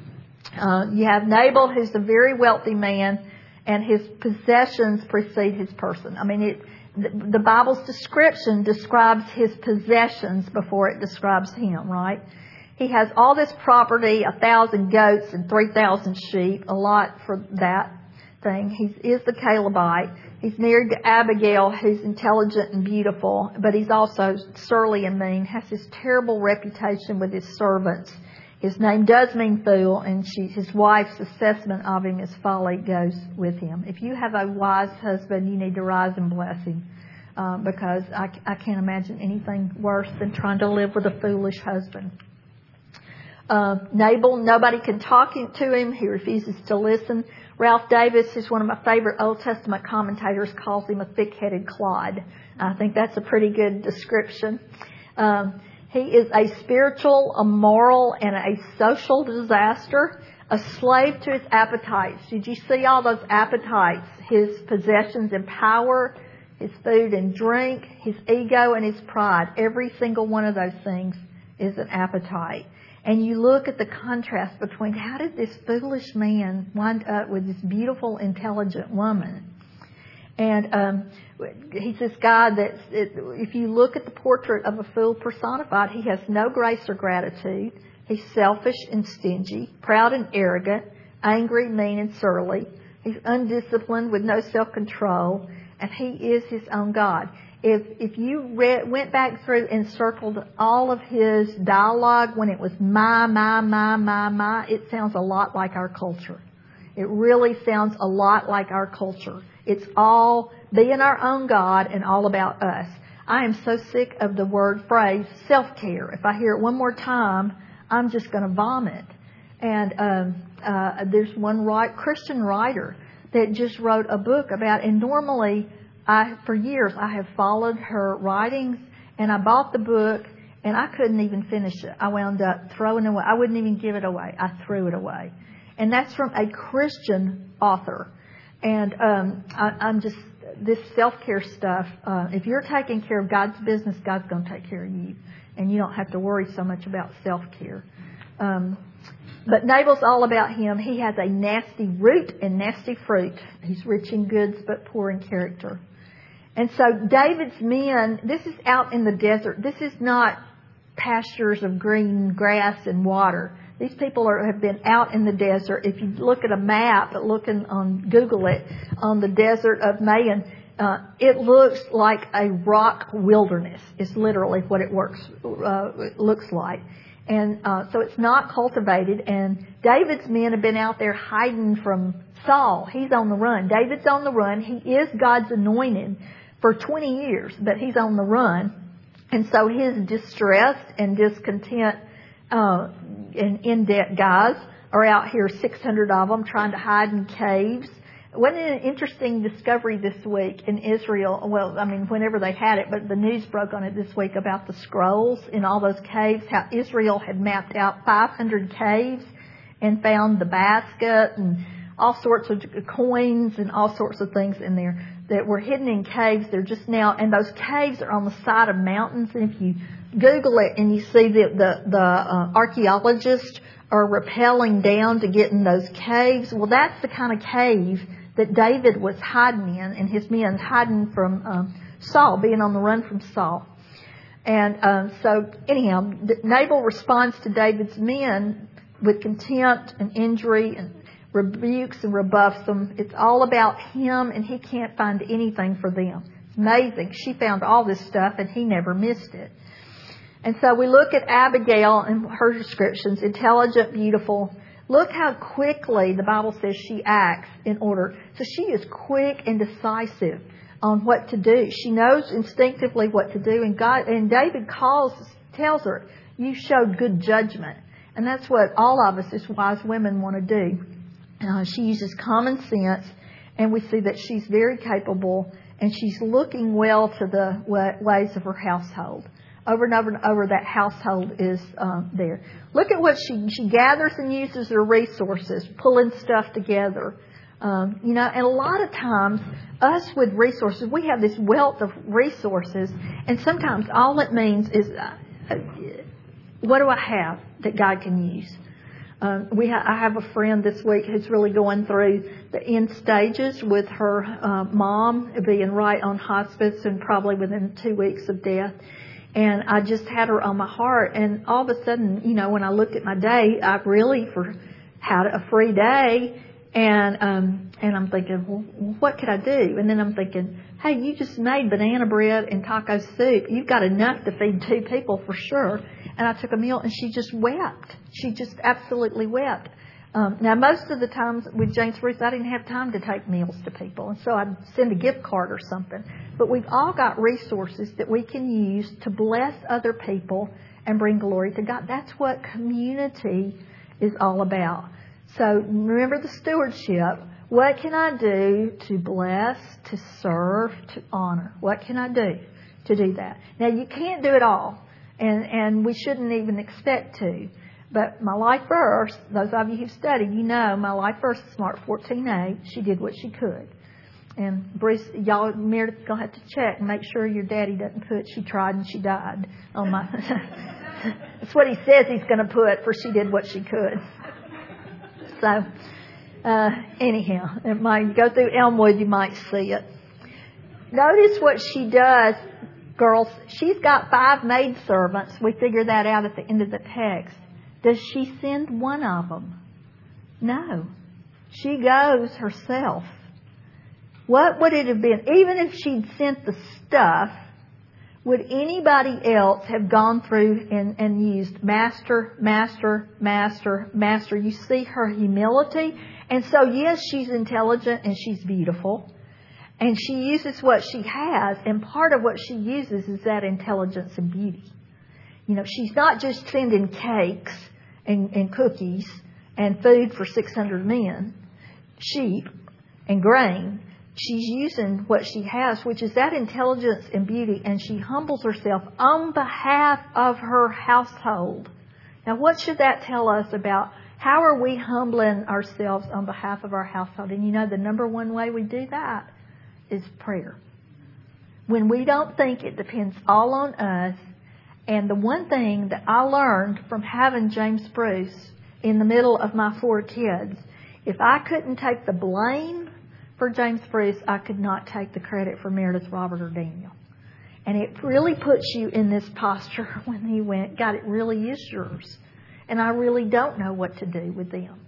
A: Uh, you have Nabal, who's a very wealthy man, and his possessions precede his person. I mean, it, the, the Bible's description describes his possessions before it describes him, right? He has all this property, a thousand goats and three thousand sheep, a lot for that thing. He is the Calebite. He's married to Abigail, who's intelligent and beautiful, but he's also surly and mean, has this terrible reputation with his servants. His name does mean fool, and she, his wife's assessment of him as folly goes with him. If you have a wise husband, you need to rise and bless him, uh, because I, I can't imagine anything worse than trying to live with a foolish husband. Uh, Nabal, nobody can talk to him. He refuses to listen. Ralph Davis, who's one of my favorite Old Testament commentators, calls him a thick-headed clod. I think that's a pretty good description. Um, he is a spiritual, a moral, and a social disaster, a slave to his appetites. Did you see all those appetites? His possessions and power, his food and drink, his ego and his pride. Every single one of those things is an appetite. And you look at the contrast between how did this foolish man wind up with this beautiful, intelligent woman? And um, he's this guy that, if you look at the portrait of a fool personified, he has no grace or gratitude. He's selfish and stingy, proud and arrogant, angry, mean, and surly. He's undisciplined with no self-control, and he is his own God. If if you read, went back through and circled all of his dialogue when it was my, my, my, my, my, it sounds a lot like our culture. It really sounds a lot like our culture. It's all being our own God and all about us. I am so sick of the word phrase self-care. If I hear it one more time, I'm just going to vomit. And um, uh, there's one right Christian writer that just wrote a book about, and normally I, for years, I have followed her writings, and I bought the book, and I couldn't even finish it. I wound up throwing it away. I wouldn't even give it away. I threw it away. And that's from a Christian author. And um, I, I'm just, this self-care stuff, uh, if you're taking care of God's business, God's going to take care of you. And you don't have to worry so much about self-care. Um, but Nabal's all about him. He has a nasty root and nasty fruit. He's rich in goods but poor in character. And so David's men, this is out in the desert. This is not pastures of green grass and water. These people are, have been out in the desert. If you look at a map, looking on Google it, on the desert of Mayan, uh, it looks like a rock wilderness. It's literally what it works uh, it looks like. And uh, so it's not cultivated. And David's men have been out there hiding from Saul. He's on the run. David's on the run. He is God's anointed for twenty years, but he's on the run. And so his distressed and discontent uh, and in-debt guys are out here, six hundred of them, trying to hide in caves. Wasn't it an interesting discovery this week in Israel? Well, I mean, whenever they had it, but the news broke on it this week about the scrolls in all those caves, how Israel had mapped out five hundred caves and found the basket and all sorts of coins and all sorts of things in there that were hidden in caves. They're just now, and those caves are on the side of mountains. And if you Google it and you see that the, the uh, archaeologists are rappelling down to get in those caves, well, that's the kind of cave that David was hiding in, and his men hiding from um, Saul, being on the run from Saul. And um, so, anyhow, Nabal responds to David's men with contempt and injury and rebukes and rebuffs them. It's all about him, and he can't find anything for them. It's amazing. She found all this stuff, and he never missed it. And so we look at Abigail and her descriptions, intelligent, beautiful. Look how quickly the Bible says she acts in order. So she is quick and decisive on what to do. She knows instinctively what to do. And God and David calls, tells her, you showed good judgment. And that's what all of us as wise women want to do. Uh, she uses common sense, and we see that she's very capable, and she's looking well to the ways of her household. Over and over and over, that household is uh, there. Look at what she she gathers and uses her resources, pulling stuff together. Um, you know, and a lot of times, us with resources, we have this wealth of resources, and sometimes all it means is, uh, what do I have that God can use? Um, we ha- I have a friend this week who's really going through the end stages with her uh, mom being right on hospice and probably within two weeks of death. And I just had her on my heart. And all of a sudden, you know, when I looked at my day, I really for had a free day. And um, and I'm thinking, well, what could I do? And then I'm thinking, hey, you just made banana bread and taco soup. You've got enough to feed two people for sure. And I took a meal, and she just wept. She just absolutely wept. Um, now, most of the times with James Ruth, I didn't have time to take meals to people. And so I'd send a gift card or something. But we've all got resources that we can use to bless other people and bring glory to God. That's what community is all about. So remember the stewardship. What can I do to bless, to serve, to honor? What can I do to do that? Now, you can't do it all. And, and we shouldn't even expect to. But my life verse, those of you who've studied, you know my life verse is Mark fourteen eight. She did what she could. And Bruce, y'all, Meredith's going to have to check and make sure your daddy doesn't put she tried and she died on my... That's what he says he's going to put, for she did what she could. So, uh, anyhow, it might go through Elmwood, you might see it. Notice what she does, girls. She's got five maidservants. We figure that out at the end of the text. Does she send one of them? No. She goes herself. What would it have been? Even if she'd sent the stuff, would anybody else have gone through and, and used master, master, master, master? You see her humility. And so, yes, she's intelligent and she's beautiful. And she uses what she has. And part of what she uses is that intelligence and beauty. You know, she's not just sending cakes and, and cookies and food for six hundred men, sheep and grain. She's using what she has, which is that intelligence and beauty, and she humbles herself on behalf of her household. Now, what should that tell us about how are we humbling ourselves on behalf of our household? And you know, the number one way we do that is prayer. When we don't think it depends all on us, and the one thing that I learned from having James Bruce in the middle of my four kids, if I couldn't take the blame for James Bruce, I could not take the credit for Meredith, Robert, or Daniel. And it really puts you in this posture when he went, God, it really is yours. And I really don't know what to do with them.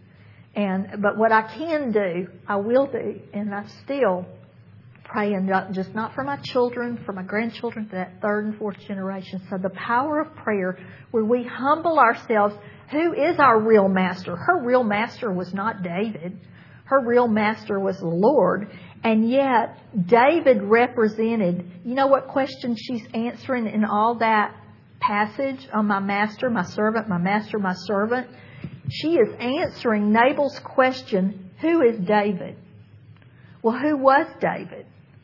A: And but what I can do, I will do. And I still pray, and not, just not for my children, for my grandchildren, to that third and fourth generation. So the power of prayer, where we humble ourselves. Who is our real master? Her real master was not David. Her real master was the Lord. And yet, David represented, you know what question she's answering in all that passage on my master, my servant, my master, my servant? She is answering Nabal's question, who is David? Well, who was David?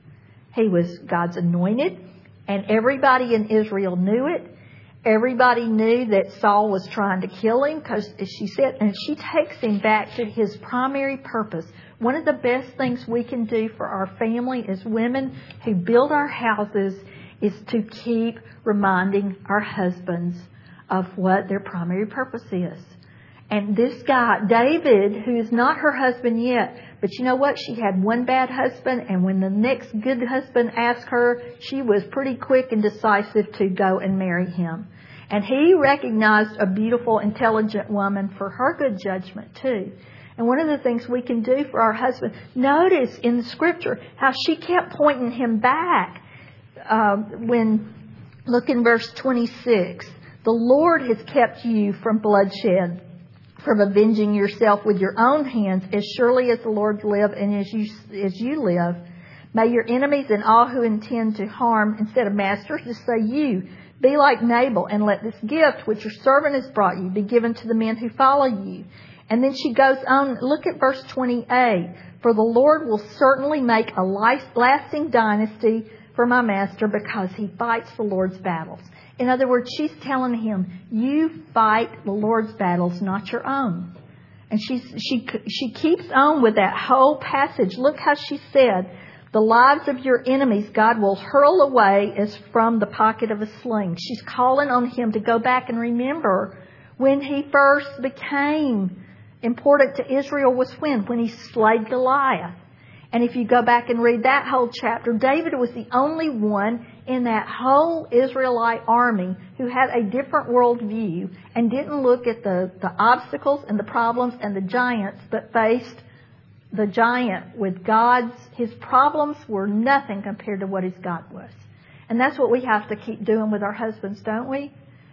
A: He was God's anointed, and everybody in Israel knew it. Everybody knew that Saul was trying to kill him, because she said, and she takes him back to his primary purpose. One of the best things we can do for our family as women who build our houses is to keep reminding our husbands of what their primary purpose is. And this guy, David, who is not her husband yet, but you know what? She had one bad husband, and when the next good husband asked her, she was pretty quick and decisive to go and marry him. And he recognized a beautiful, intelligent woman for her good judgment too. And one of the things we can do for our husband, notice in the scripture how she kept pointing him back. Uh, when, look in verse twenty-six, the Lord has kept you from bloodshed, from avenging yourself with your own hands, as surely as the Lord live and as you, as you live. May your enemies and all who intend to harm, instead of master, just say you. Be like Nabal, and let this gift which your servant has brought you be given to the men who follow you. And then she goes on, look at verse twenty-eight. For the Lord will certainly make a lasting dynasty for my master, because he fights the Lord's battles. In other words, she's telling him, you fight the Lord's battles, not your own. And she, she, she keeps on with that whole passage. Look how she said, the lives of your enemies God will hurl away as from the pocket of a sling. She's calling on him to go back and remember when he first became important to Israel was when? When he slayed Goliath. And if you go back and read that whole chapter, David was the only one in that whole Israelite army who had a different worldview and didn't look at the, the obstacles and the problems and the giants, but faced the giant with God's, his problems were nothing compared to what his God was. And that's what we have to keep doing with our husbands, don't we?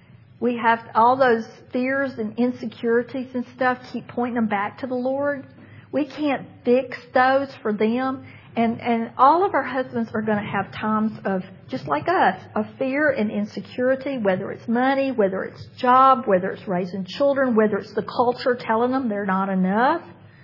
A: We have all those fears and insecurities and stuff, keep pointing them back to the Lord. We can't fix those for them. And, and all of our husbands are going to have times of, just like us, of fear and insecurity, whether it's money, whether it's job, whether it's raising children, whether it's the culture telling them they're not enough.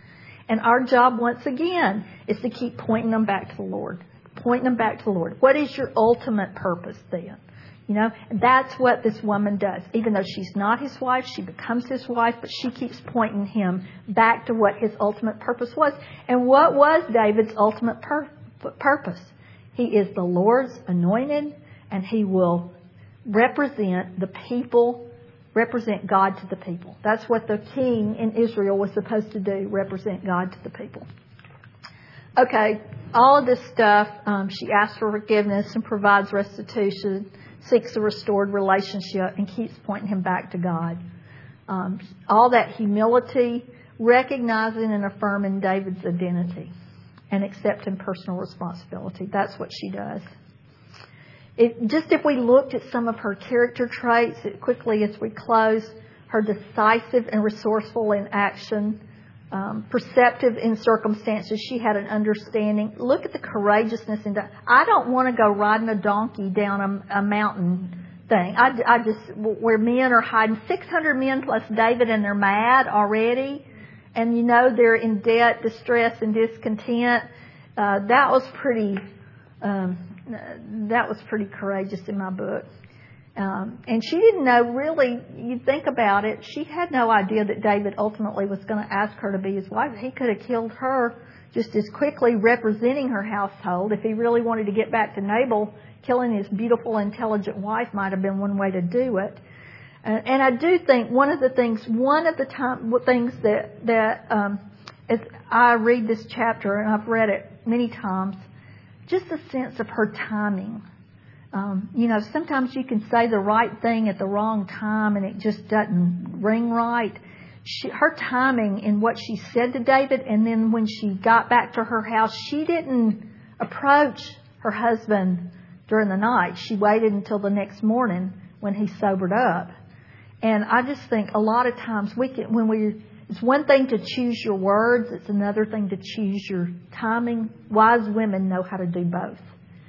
A: And our job, once again, is to keep pointing them back to the Lord. Pointing them back to the Lord. What is your ultimate purpose then? You know, and that's what this woman does. Even though she's not his wife, she becomes his wife, but she keeps pointing him back to what his ultimate purpose was. And what was David's ultimate pur- purpose? He is the Lord's anointed, and he will represent the people, represent God to the people. That's what the king in Israel was supposed to do, represent God to the people. Okay, all of this stuff, um, she asks for forgiveness and provides restitution, seeks a restored relationship, and keeps pointing him back to God. Um, all that humility, recognizing and affirming David's identity, and accepting personal responsibility. That's what she does. It, just if we looked at some of her character traits quickly as we close, her decisive and resourceful in action, um, perceptive in circumstances. She had an understanding. Look at the courageousness in that. I don't want to go riding a donkey down a, a mountain thing. I, I just, where men are hiding six hundred men plus David, and they're mad already. And you know they're in debt, distress, and discontent. Uh, that was pretty, um, that was pretty courageous in my book. Um, and she didn't know really, you think about it, she had no idea that David ultimately was going to ask her to be his wife. He could have killed her just as quickly representing her household. If he really wanted to get back to Nabal, killing his beautiful, intelligent wife might have been one way to do it. Uh, and I do think one of the things, one of the time, things that, that um, as I read this chapter, and I've read it many times, just a sense of her timing. Um, you know, sometimes you can say the right thing at the wrong time and it just doesn't ring right. She, her timing in what she said to David, and then when she got back to her house, she didn't approach her husband during the night. She waited until the next morning when he sobered up. And I just think a lot of times we can, when we, it's one thing to choose your words, it's another thing to choose your timing. Wise women know how to do both.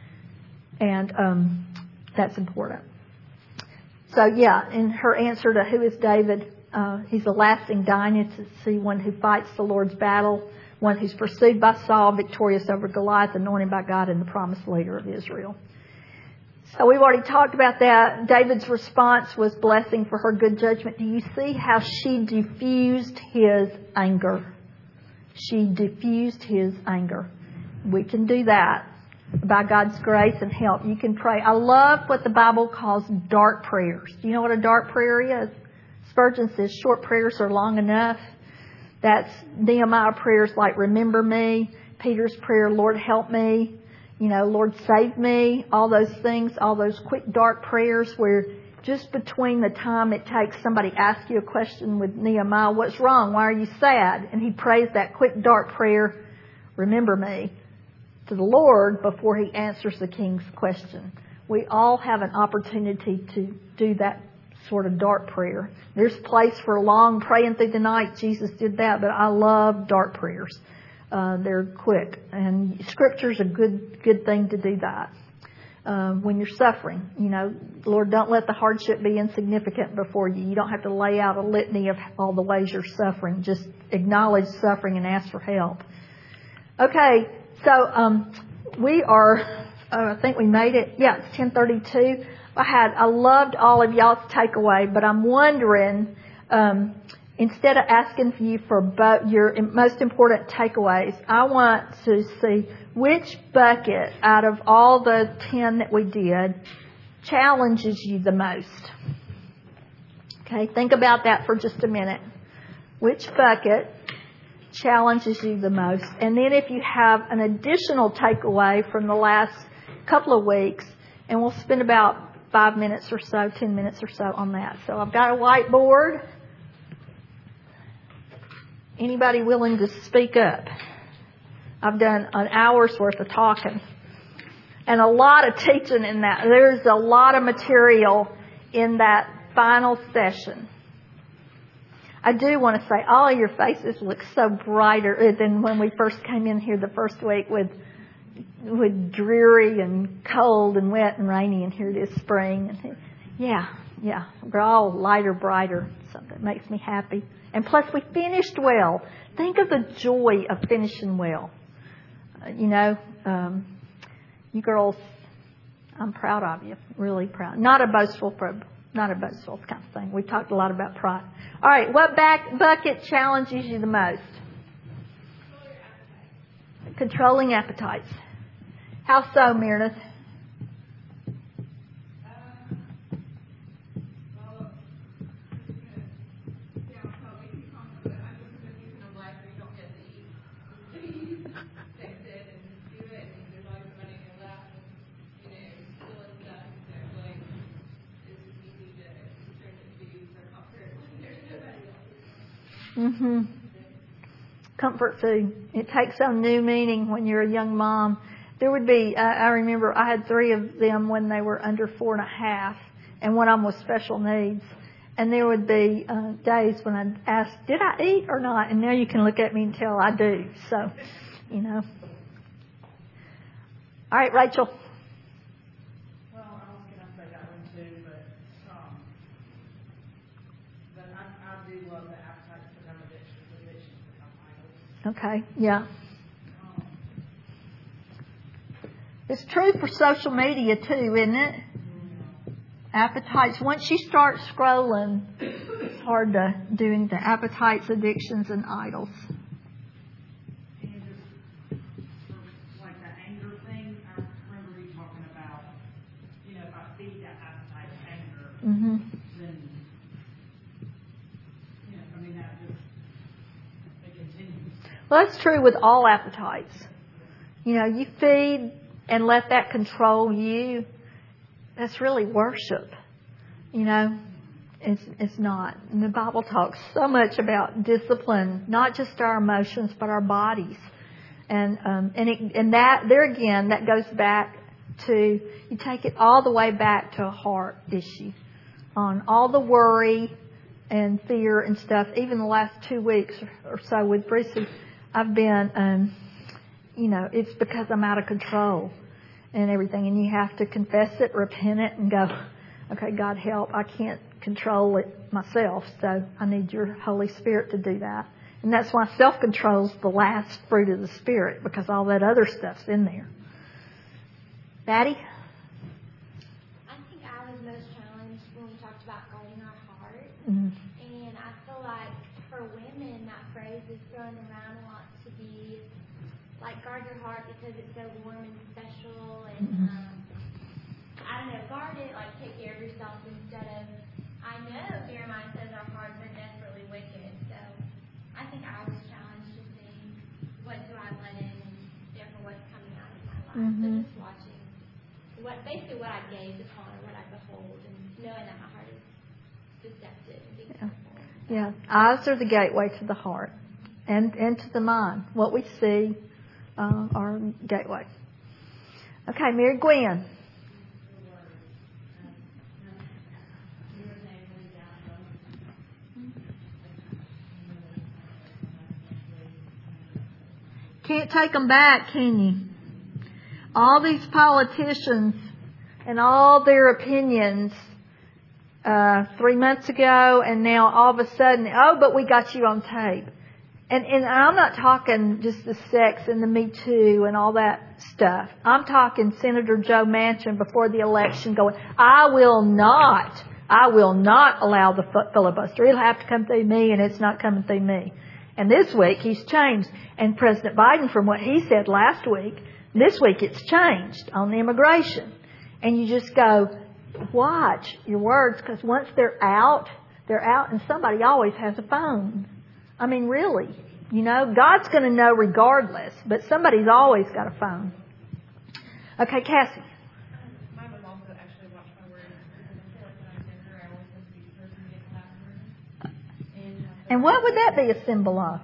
A: And um, that's important. So, yeah, in her answer to who is David, uh, he's a lasting dynasty, one who fights the Lord's battle, one who's pursued by Saul, victorious over Goliath, anointed by God, and the promised leader of Israel. So we've already talked about that. David's response was blessing for her good judgment. Do you see how she diffused his anger? She diffused his anger. We can do that. By God's grace and help, you can pray. I love what the Bible calls dark prayers. Do you know what a dark prayer is? Spurgeon says short prayers are long enough. That's Nehemiah prayers like remember me, Peter's prayer, Lord help me, you know, Lord save me, all those things, all those quick dark prayers where just between the time it takes somebody asks you a question with Nehemiah, what's wrong? Why are you sad? And he prays that quick dark prayer, remember me, to the Lord before he answers the king's question. We all have an opportunity to do that sort of dark prayer. There's place for long praying through the night. Jesus did that, but I love dark prayers. Uh, they're quick, and Scripture's a good good thing to do that. Um, when you're suffering, you know, Lord, don't let the hardship be insignificant before you. You don't have to lay out a litany of all the ways you're suffering. Just acknowledge suffering and ask for help. Okay. So um, we are, uh, I think we made it. Yeah, it's ten thirty-two. I had, I loved all of y'all's takeaway, but I'm wondering, um, instead of asking for you for bo- your most important takeaways, I want to see which bucket out of all the ten that we did challenges you the most. Okay, think about that for just a minute. Which bucket challenges you the most? And then if you have an additional takeaway from the last couple of weeks, and we'll spend about five minutes or so, ten minutes or so on that. So I've got a whiteboard. Anybody willing to speak up? I've done an hour's worth of talking and a lot of teaching in that. There's a lot of material in that final session. I do want to say all of your faces look so brighter than when we first came in here the first week with with dreary and cold and wet and rainy, and here it is spring. Yeah, yeah, we're all lighter, brighter. Something that makes me happy. And plus we finished well. Think of the joy of finishing well. Uh, you know, um, you girls, I'm proud of you. Really proud. Not a boastful, not a boastful kind of thing. We talked a lot about pride. All right, what back bucket challenges you the most? Controlling appetites. How so, Meredith? Mm-hmm. Comfort food. It takes on new meaning when you're a young mom. There would be, I, I remember I had three of them when they were under four and a half, and one of them was special needs. And there would be uh, days when I'd ask, did I eat or not? And now you can look at me and tell I do. So, you know. All right, Rachel.
B: Well, I was going to say that one too, but um, but I, I do love the appetites become addictions, addictions become idols.
A: Okay, yeah.
B: Um,
A: It's true for social media too, isn't it? Appetites. Once you start scrolling, it's hard to do into appetites, addictions, and idols.
B: and just for, like that anger thing, I remember you talking about, you know, if I feed that appetite of anger,
A: Mm-hmm.
B: then, you know, I mean, that just, it continues.
A: Well, that's true with all appetites. You know, you feed and let that control you. That's really worship. You know, it's it's not. And the Bible talks so much about discipline, not just our emotions, but our bodies. And um, and it, and that there again, that goes back to, you take it all the way back to a heart issue, on all the worry and fear and stuff. Even the last two weeks or so with Brissy, I've been, um, you know, it's because I'm out of control and everything. And you have to confess it, repent it, and go, okay, God help, I can't control it myself, so I need your Holy Spirit to do that. And that's why self-control's the last fruit of the Spirit, because all that other stuff's in there. Maddie?
C: I think I was most challenged when we talked about guarding our heart.
A: Mm-hmm.
C: And I feel like for women, that phrase is thrown around a lot to be like, guard your heart because it's so warm and special. And
A: Mm-hmm.
C: um, I don't know, guard it, like take care of yourself instead of, I know Jeremiah says our hearts are desperately wicked. So I think I was challenged to think, what do I let in and therefore what's coming out of my life.
A: Mm-hmm.
C: So just watching what basically what I gaze upon or what I behold, and knowing that my heart is deceptive and being
A: Yeah.
C: careful.
A: Yeah, eyes are the gateway to the heart and, and to the mind. What we see uh, are gateway. Okay, Mary Gwen. Can't take them back, can you? All these politicians and all their opinions uh, three months ago, and now all of a sudden, oh, but we got you on tape. And, and I'm not talking just the sex and the Me Too and all that stuff. I'm talking Senator Joe Manchin before the election going, I will not, I will not allow the filibuster. It'll have to come through me, and it's not coming through me. And this week he's changed. And President Biden, from what he said last week, this week it's changed on the immigration. And you just go, watch your words, because once they're out, they're out, and somebody always has a phone. I mean, really, you know, God's going to know regardless, but somebody's always got a phone. Okay, Cassie.
B: My mom also actually watched my words, because I feel like when I send her, I always have to be the person to get the last word. And,
A: And what would that be a symbol of?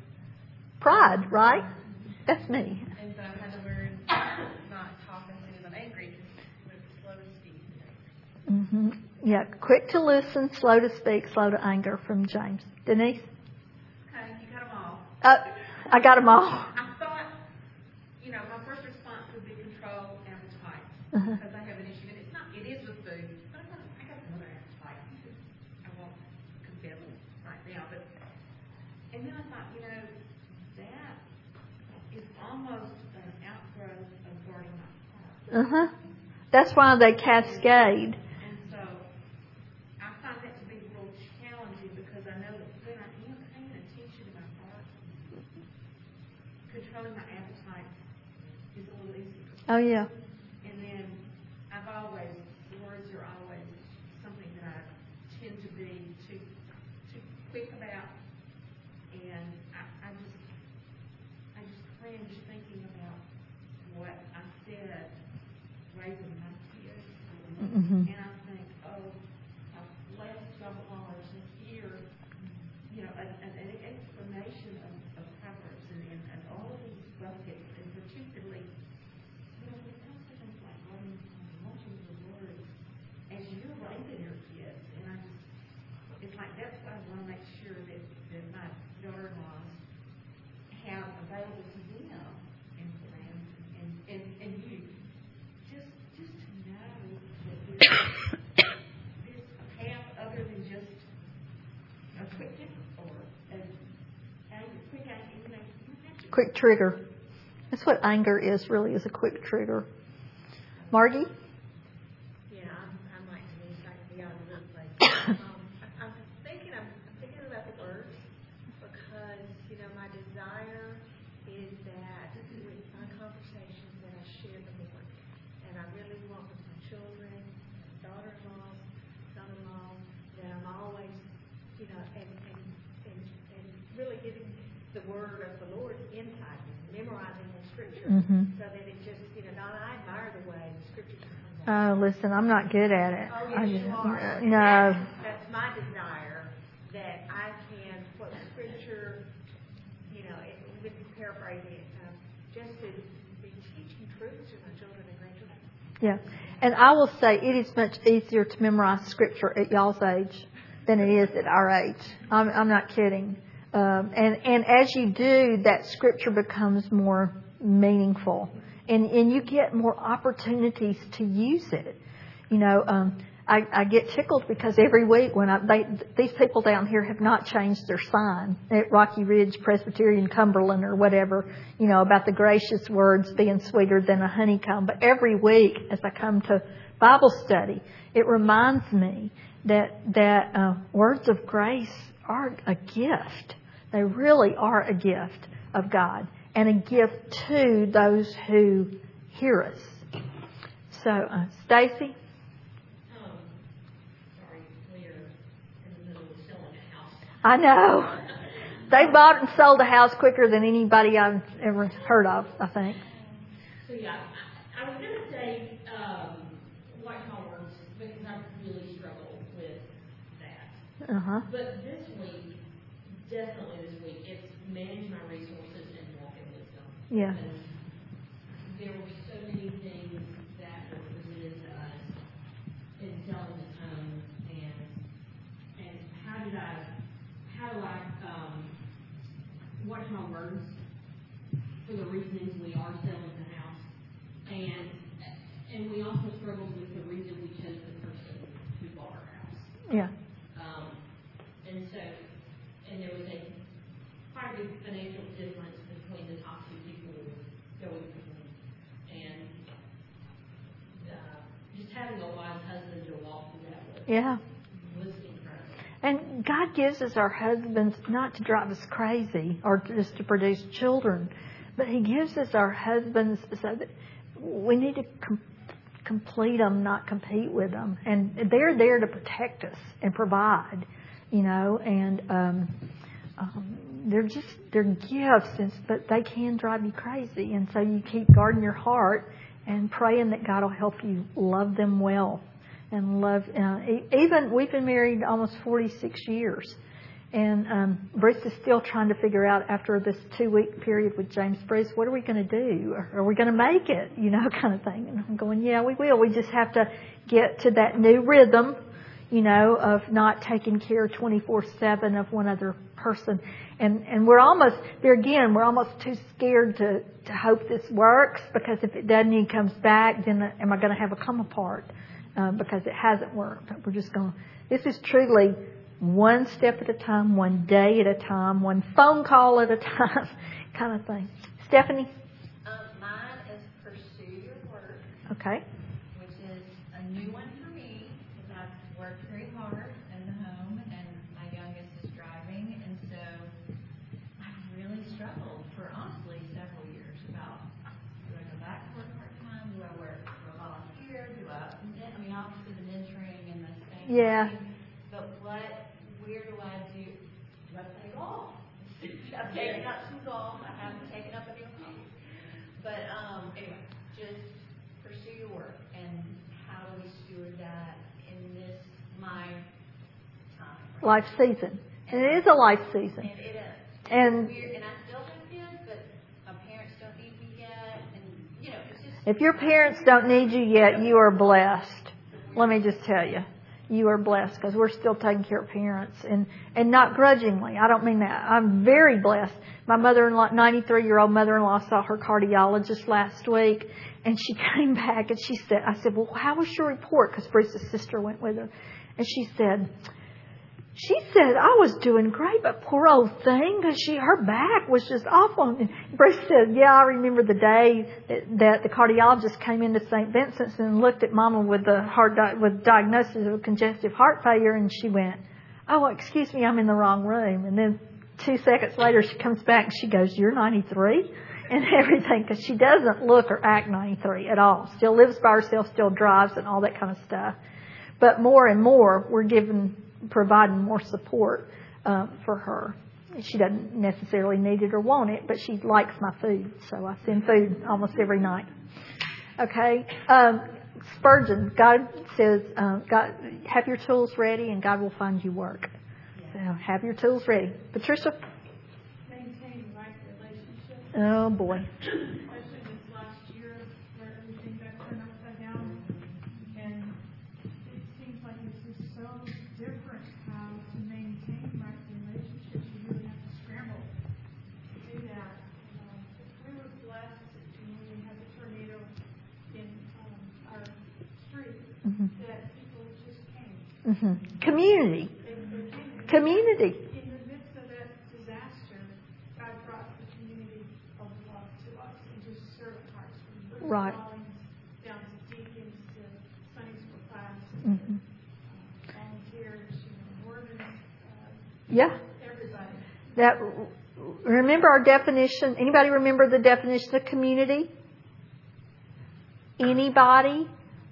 A: Pride, right? That's me.
B: and so I've had the word not talk as soon as I'm angry, because it's slow to speak.
A: Mm-hmm. Yeah, quick to listen, slow to speak, slow to anger, from James. Denise?
B: Okay, you got them all.
A: Uh, I got them all.
B: I thought, you know, my first response would be control appetite,
A: Uh-huh.
B: because I have an issue, and it's not, it is with food, but I got, I got another appetite. I won't confess right now, but, and then I thought, you know, that is almost an outgrowth of guarding my heart.
A: Uh-huh. That's why they cascade.
B: And so I find that to be real challenging, because I know that when I am paying attention to my heart, controlling my appetite is a little easier.
A: Oh, yeah.
B: And then I've always, words are always something that I tend to be too too quick about. And I, I just I just cringe thinking about what I said raising my kids.
A: Mm-hmm.
B: And I think, oh, how blessed y'all are to hear you know, an, an explanation of, of Proverbs and, and, and all of these buckets, and particularly, you know, when it comes to things like loving, watching the words, as you're raising your kids, and I just, it's like that's why I want to make sure that, that my daughter-in-laws have available to them and for them, and, and, and you, just, just to know that there's this path other than just a quick tip or a, a quick anger, you know,
A: Quick trigger. That's what anger is, really, is a quick trigger. Margie?
D: Yeah, I'm, I'm like Denise, I can be all over the place. um, I'm thinking, I'm, I'm thinking about the words because, you know, my desire is that with my conversations that I share the Lord. And I really want with my children, daughter-in-law, son-in-law, that I'm always, you know, and, and, and, and really giving the word of the Lord insight, memorizing the scripture,
A: Mm-hmm.
D: so that it just, you know, not I admire the way the scripture comes
A: Oh,
D: out.
A: listen, I'm not good at it.
D: Oh,
A: I
D: yes,
A: just,
D: you are. And
A: no.
D: That's, that's my desire, that I can, what the scripture, you know, it, with paraphrasing it, um, just to be teaching truth to my children and grandchildren.
A: Yeah. And I will say it is much easier to memorize scripture at y'all's age than it is at our age. I'm, I'm not kidding. Um, and, and as you do, that scripture becomes more meaningful. And, and you get more opportunities to use it. You know, um, I, I get tickled because every week when I, they, these people down here have not changed their sign at Rocky Ridge Presbyterian Cumberland or whatever, you know, about the gracious words being sweeter than a honeycomb. But every week as I come to Bible study, it reminds me that, that uh, words of grace are a gift. They really are a gift of God and a gift to those who hear us. So, uh, Stacy?
E: Um, sorry, we're in the middle of selling a house.
A: I know. They bought and sold a house quicker than anybody I've ever heard of, I think.
E: So yeah, I, I was going to say, um, watch my words, because I really struggle with that.
A: Uh-huh.
E: But this week, definitely this week, it's manage my resources and walk in wisdom.
A: Yeah.
E: Because there were so many things that were presented to us in selling this home, and and how did I, how do I um, watch my words for the reasons we are selling the house, and and we also struggled with the reason we chose the person who bought our house.
A: Yeah.
E: Um, and so, and there was a quite a big financial difference between the top two people going with me, and uh, just having a wise husband to walk through that with
A: Yeah.
E: was incredible.
A: And God gives us our husbands not to drive us crazy or just to produce children, but He gives us our husbands so that we need to com- complete them, not compete with them. And they're there to protect us and provide, you know, and um, um, they're just, they're gifts, and, but they can drive you crazy. And so you keep guarding your heart and praying that God will help you love them well. And love, uh, even, we've been married almost forty-six years. And um, Bruce is still trying to figure out, after this two-week period with James Bruce, what are we going to do? Are we going to make it? You know, kind of thing. And I'm going, yeah, we will. We just have to get to that new rhythm, you know, of not taking care twenty-four seven of one other person. And and we're almost, there again, we're almost too scared to, to hope this works, because if it doesn't, he comes back, then am I going to have a come apart? Uh, because it hasn't worked. We're just going, this is truly one step at a time, one day at a time, one phone call at a time kind of thing. Stephanie?
F: Um, mine is Pursue Your Work.
A: Okay.
F: Which is a new one for me, because I've worked very hard in the home, and my youngest is driving, and so I've really struggled for honestly several years about, do I go back to work part-time? Do I work for a volunteer? Do I, I mean, obviously the mentoring and the same
A: Yeah.
F: thing, but what, where do I do, do I play golf? I've taken up some golf. I haven't taken up any golf. But um, anyway, just pursue your work, and how do we steward that in this, my time?
A: Life season. And it is a life season.
G: And it is.
A: And,
G: It's weird. And I still have kids, but my parents don't need me yet. And, you know, it's just...
A: if your parents don't need you yet, you are blessed. Let me just tell you. You are blessed because we're still taking care of parents. And, and not grudgingly. I don't mean that. I'm very blessed. My mother-in-law, ninety-three-year-old mother-in-law, saw her cardiologist last week. And she came back and she said, I said, well, how was your report? Because Bruce's sister went with her. And she said, she said, I was doing great, but poor old thing, because she, her back was just awful. And Bruce said, yeah, I remember the day that, that the cardiologist came into Saint Vincent's and looked at Mama with the heart di- with diagnosis of congestive heart failure, and she went, oh, excuse me, I'm in the wrong room. And then two seconds later, she comes back and she goes, you're ninety-three? And everything, because she doesn't look or act ninety-three at all. Still lives by herself, still drives and all that kind of stuff. But more and more, we're giving, providing more support uh, for her. She doesn't necessarily need it or want it, but she likes my food, so I send food almost every night. Okay, um, Spurgeon, God says, uh, God, have your tools ready and God will find you work. So have your tools ready. Patricia?
B: Maintain right relationships.
A: Oh, boy.
B: Especially this last year where everything got turned upside down. And it seems like it's just so different how to maintain right relationships. You really have to scramble to do that. Um, we were blessed when we had the tornado in um, our street
A: Mm-hmm.
B: that people just came.
A: Mm-hmm. Community.
B: They, they came.
A: Community.
B: In the midst of that disaster, God brought the community of love to us and just served hearts from little
A: Right.
B: Collins down to deacons to Sunday school class,
A: Mm-hmm.
B: uh, volunteers, you know, Mormons, uh,
A: Yeah.
B: everybody.
A: That, remember our definition? Anybody remember the definition of community? Anybody?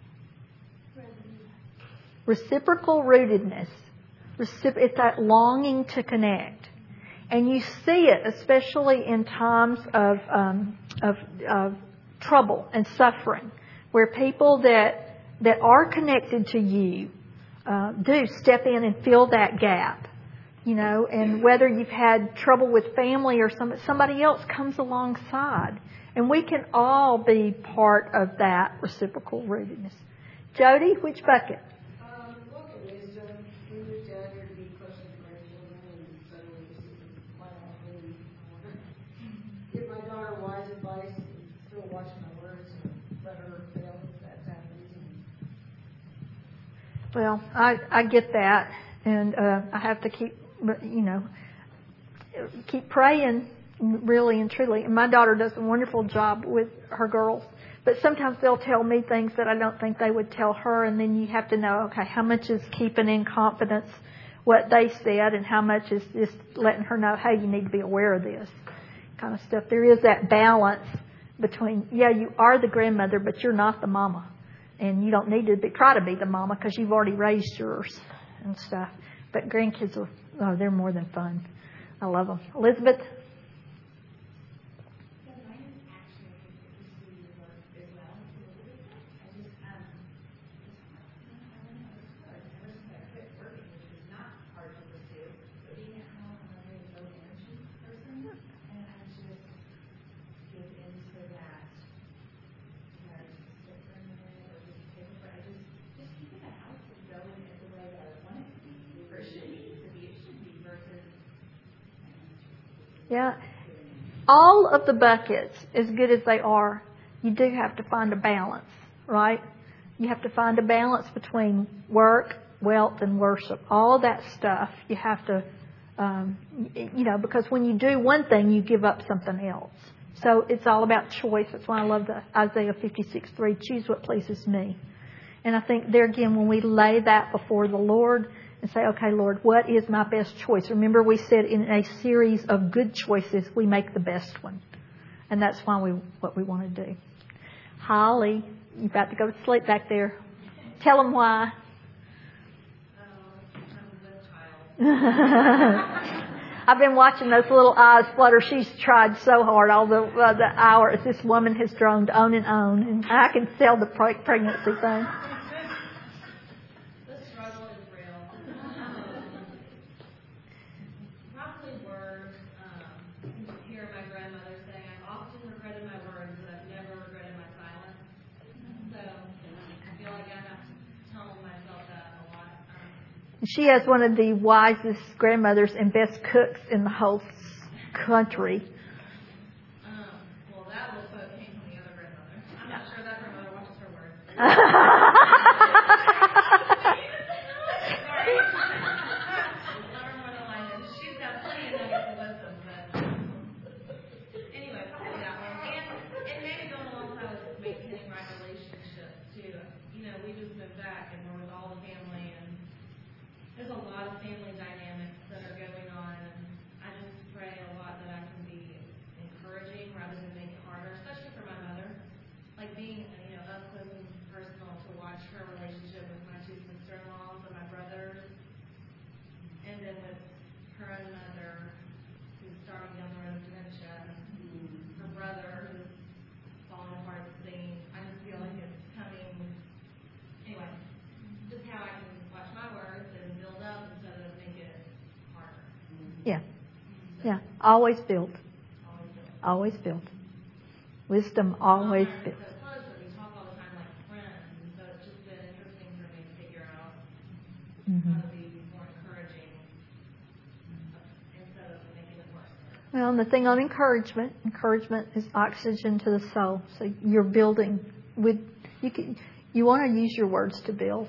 A: Reciprocal rootedness. Recip- it's that longing to connect. And you see it especially in times of, um, of, of trouble and suffering, where people that, that are connected to you uh, do step in and fill that gap. You know, and whether you've had trouble with family or some, somebody else comes alongside. And we can all be part of that reciprocal rootedness. Jody, which bucket?
H: Um, book of wisdom. We moved down here to be close to the grandchildren, and so this is my offering. Give my daughter wise advice, and still watch my words, and let her fail if that happens.
A: Well, I, I get that. And uh, I have to keep, you know, keep praying really and truly. And my daughter does a wonderful job with her girls. But sometimes they'll tell me things that I don't think they would tell her. And then you have to know, okay, how much is keeping in confidence what they said and how much is just letting her know, hey, you need to be aware of this kind of stuff. There is that balance between, yeah, you are the grandmother, but you're not the mama. And you don't need to be, try to be the mama because you've already raised yours and stuff. But grandkids are, oh, they're more than fun. I love them. Elizabeth? Yeah. All of the buckets, as good as they are, you do have to find a balance, right? You have to find a balance between work, wealth, and worship. All that stuff you have to, um, you know, because when you do one thing, you give up something else. So it's all about choice. That's why I love the Isaiah fifty-six three, choose what pleases me. And I think there again, when we lay that before the Lord and say, okay, Lord, what is my best choice? Remember we said in a series of good choices, we make the best one. And that's why we what we want to do. Holly, you're about to go to sleep back there. Tell them why. I've been watching those little eyes flutter. She's tried so hard all the uh, the hours this woman has droned on and on. And I can sell the pregnancy thing. She has one of the wisest grandmothers and best cooks in the whole country.
F: Um, well, that little quote came from the other grandmother. I'm not sure that grandmother watches her words. She's got plenty of nuggets of wisdom, but anyway, probably that one. And, and maybe going along with maintaining right relationships too. You know, we just moved back and we're with all the family, and there's a lot of family dynamics that are going on. And I just pray a lot that I can be encouraging rather than make it harder, especially for my mother. Like being, you know, up close and personal to watch her relationship with my two sister-in-laws and my brothers, and then with her own mother, who's starting down the road of dementia, her brother, who's falling apart at the seams. I just feel like it's coming. Anyway, just how I can watch my words and build up instead of make it harder.
A: Yeah. Yeah. Always build.
F: Always build.
A: Always build. Wisdom always
F: We're
A: build.
F: so close that we talk all the time like friends, and so it's just been interesting for me to figure out
A: Mm-hmm.
F: how to be more encouraging instead of making it worse.
A: Well, and the thing on encouragement, encouragement is oxygen to the soul. So you're building with you. Can, you want to use your words to build.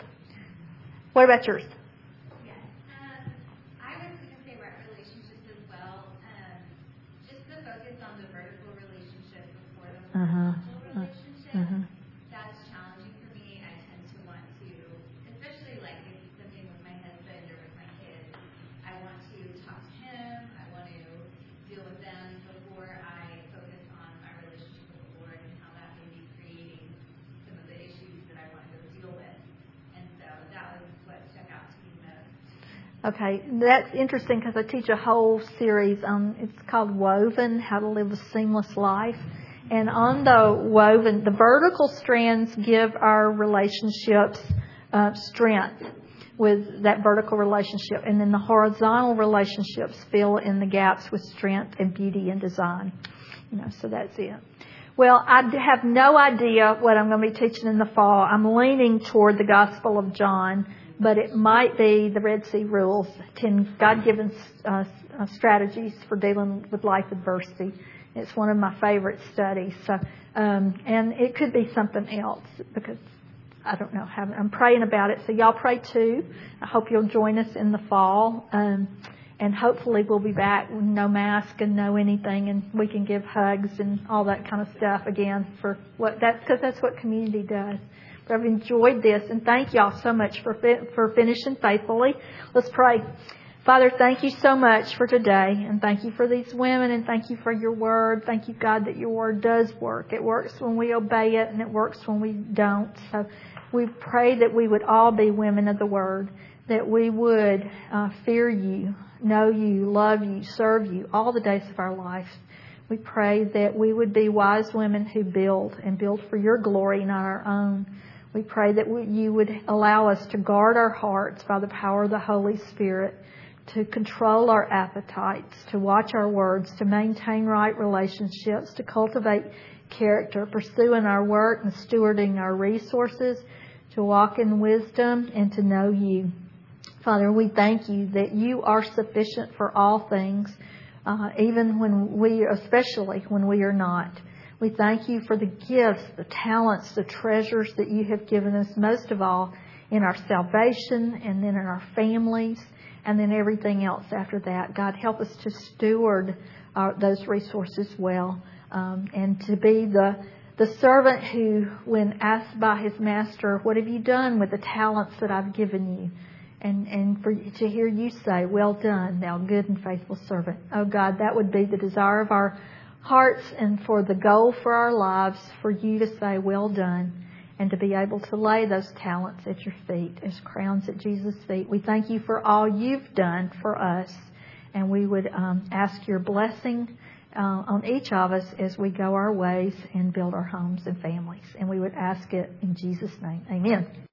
A: What about yours?
C: Yes. Um, I was going to say about relationships as well. Um, just the focus on the vertical relationship before the
A: Uh-huh.
C: horizontal relationship.
A: Uh-huh.
C: That's challenging for me. I tend to want to, especially like if it's something with my husband or with my kids, I want to talk to him. I want to deal with them before I focus on my relationship with the Lord and how that may be creating some of the issues that I want to deal with. And so that was what stuck out to me most.
A: Okay, that's interesting because I teach a whole series on, it's called Woven, How to Live a Seamless Life. And on the woven, the vertical strands give our relationships uh, strength with that vertical relationship. And then the horizontal relationships fill in the gaps with strength and beauty and design. You know, so that's it. Well, I have no idea what I'm going to be teaching in the fall. I'm leaning toward the Gospel of John, but it might be the Red Sea Rules, ten God-given uh, strategies for dealing with life adversity. It's one of my favorite studies. So, um, and it could be something else because I don't know. I'm praying about it. So y'all pray too. I hope you'll join us in the fall. Um, and hopefully we'll be back with no mask and no anything, and we can give hugs and all that kind of stuff again for what that's because that's what community does. But I've enjoyed this, and thank y'all so much for for finishing faithfully. Let's pray. Father, thank you so much for today, and thank you for these women, and thank you for your word. Thank you, God, that your word does work. It works when we obey it, and it works when we don't. So we pray that we would all be women of the word, that we would uh, fear you, know you, love you, serve you all the days of our life. We pray that we would be wise women who build and build for your glory, not our own. We pray that we, you would allow us to guard our hearts by the power of the Holy Spirit, to control our appetites, to watch our words, to maintain right relationships, to cultivate character, pursuing our work and stewarding our resources, to walk in wisdom and to know you. Father, we thank you that you are sufficient for all things, uh, even when we, especially when we are not. We thank you for the gifts, the talents, the treasures that you have given us, most of all in our salvation and then in our families and then everything else after that. God, help us to steward uh, those resources well, um, and to be the the servant who, when asked by his master, what have you done with the talents that I've given you? And, and for to hear you say, well done, thou good and faithful servant. Oh God, that would be the desire of our hearts and for the goal for our lives, for you to say, well done, and to be able to lay those talents at your feet as crowns at Jesus' feet. We thank you for all you've done for us, and we would um, ask your blessing uh, on each of us as we go our ways and build our homes and families. And we would ask it in Jesus' name. Amen.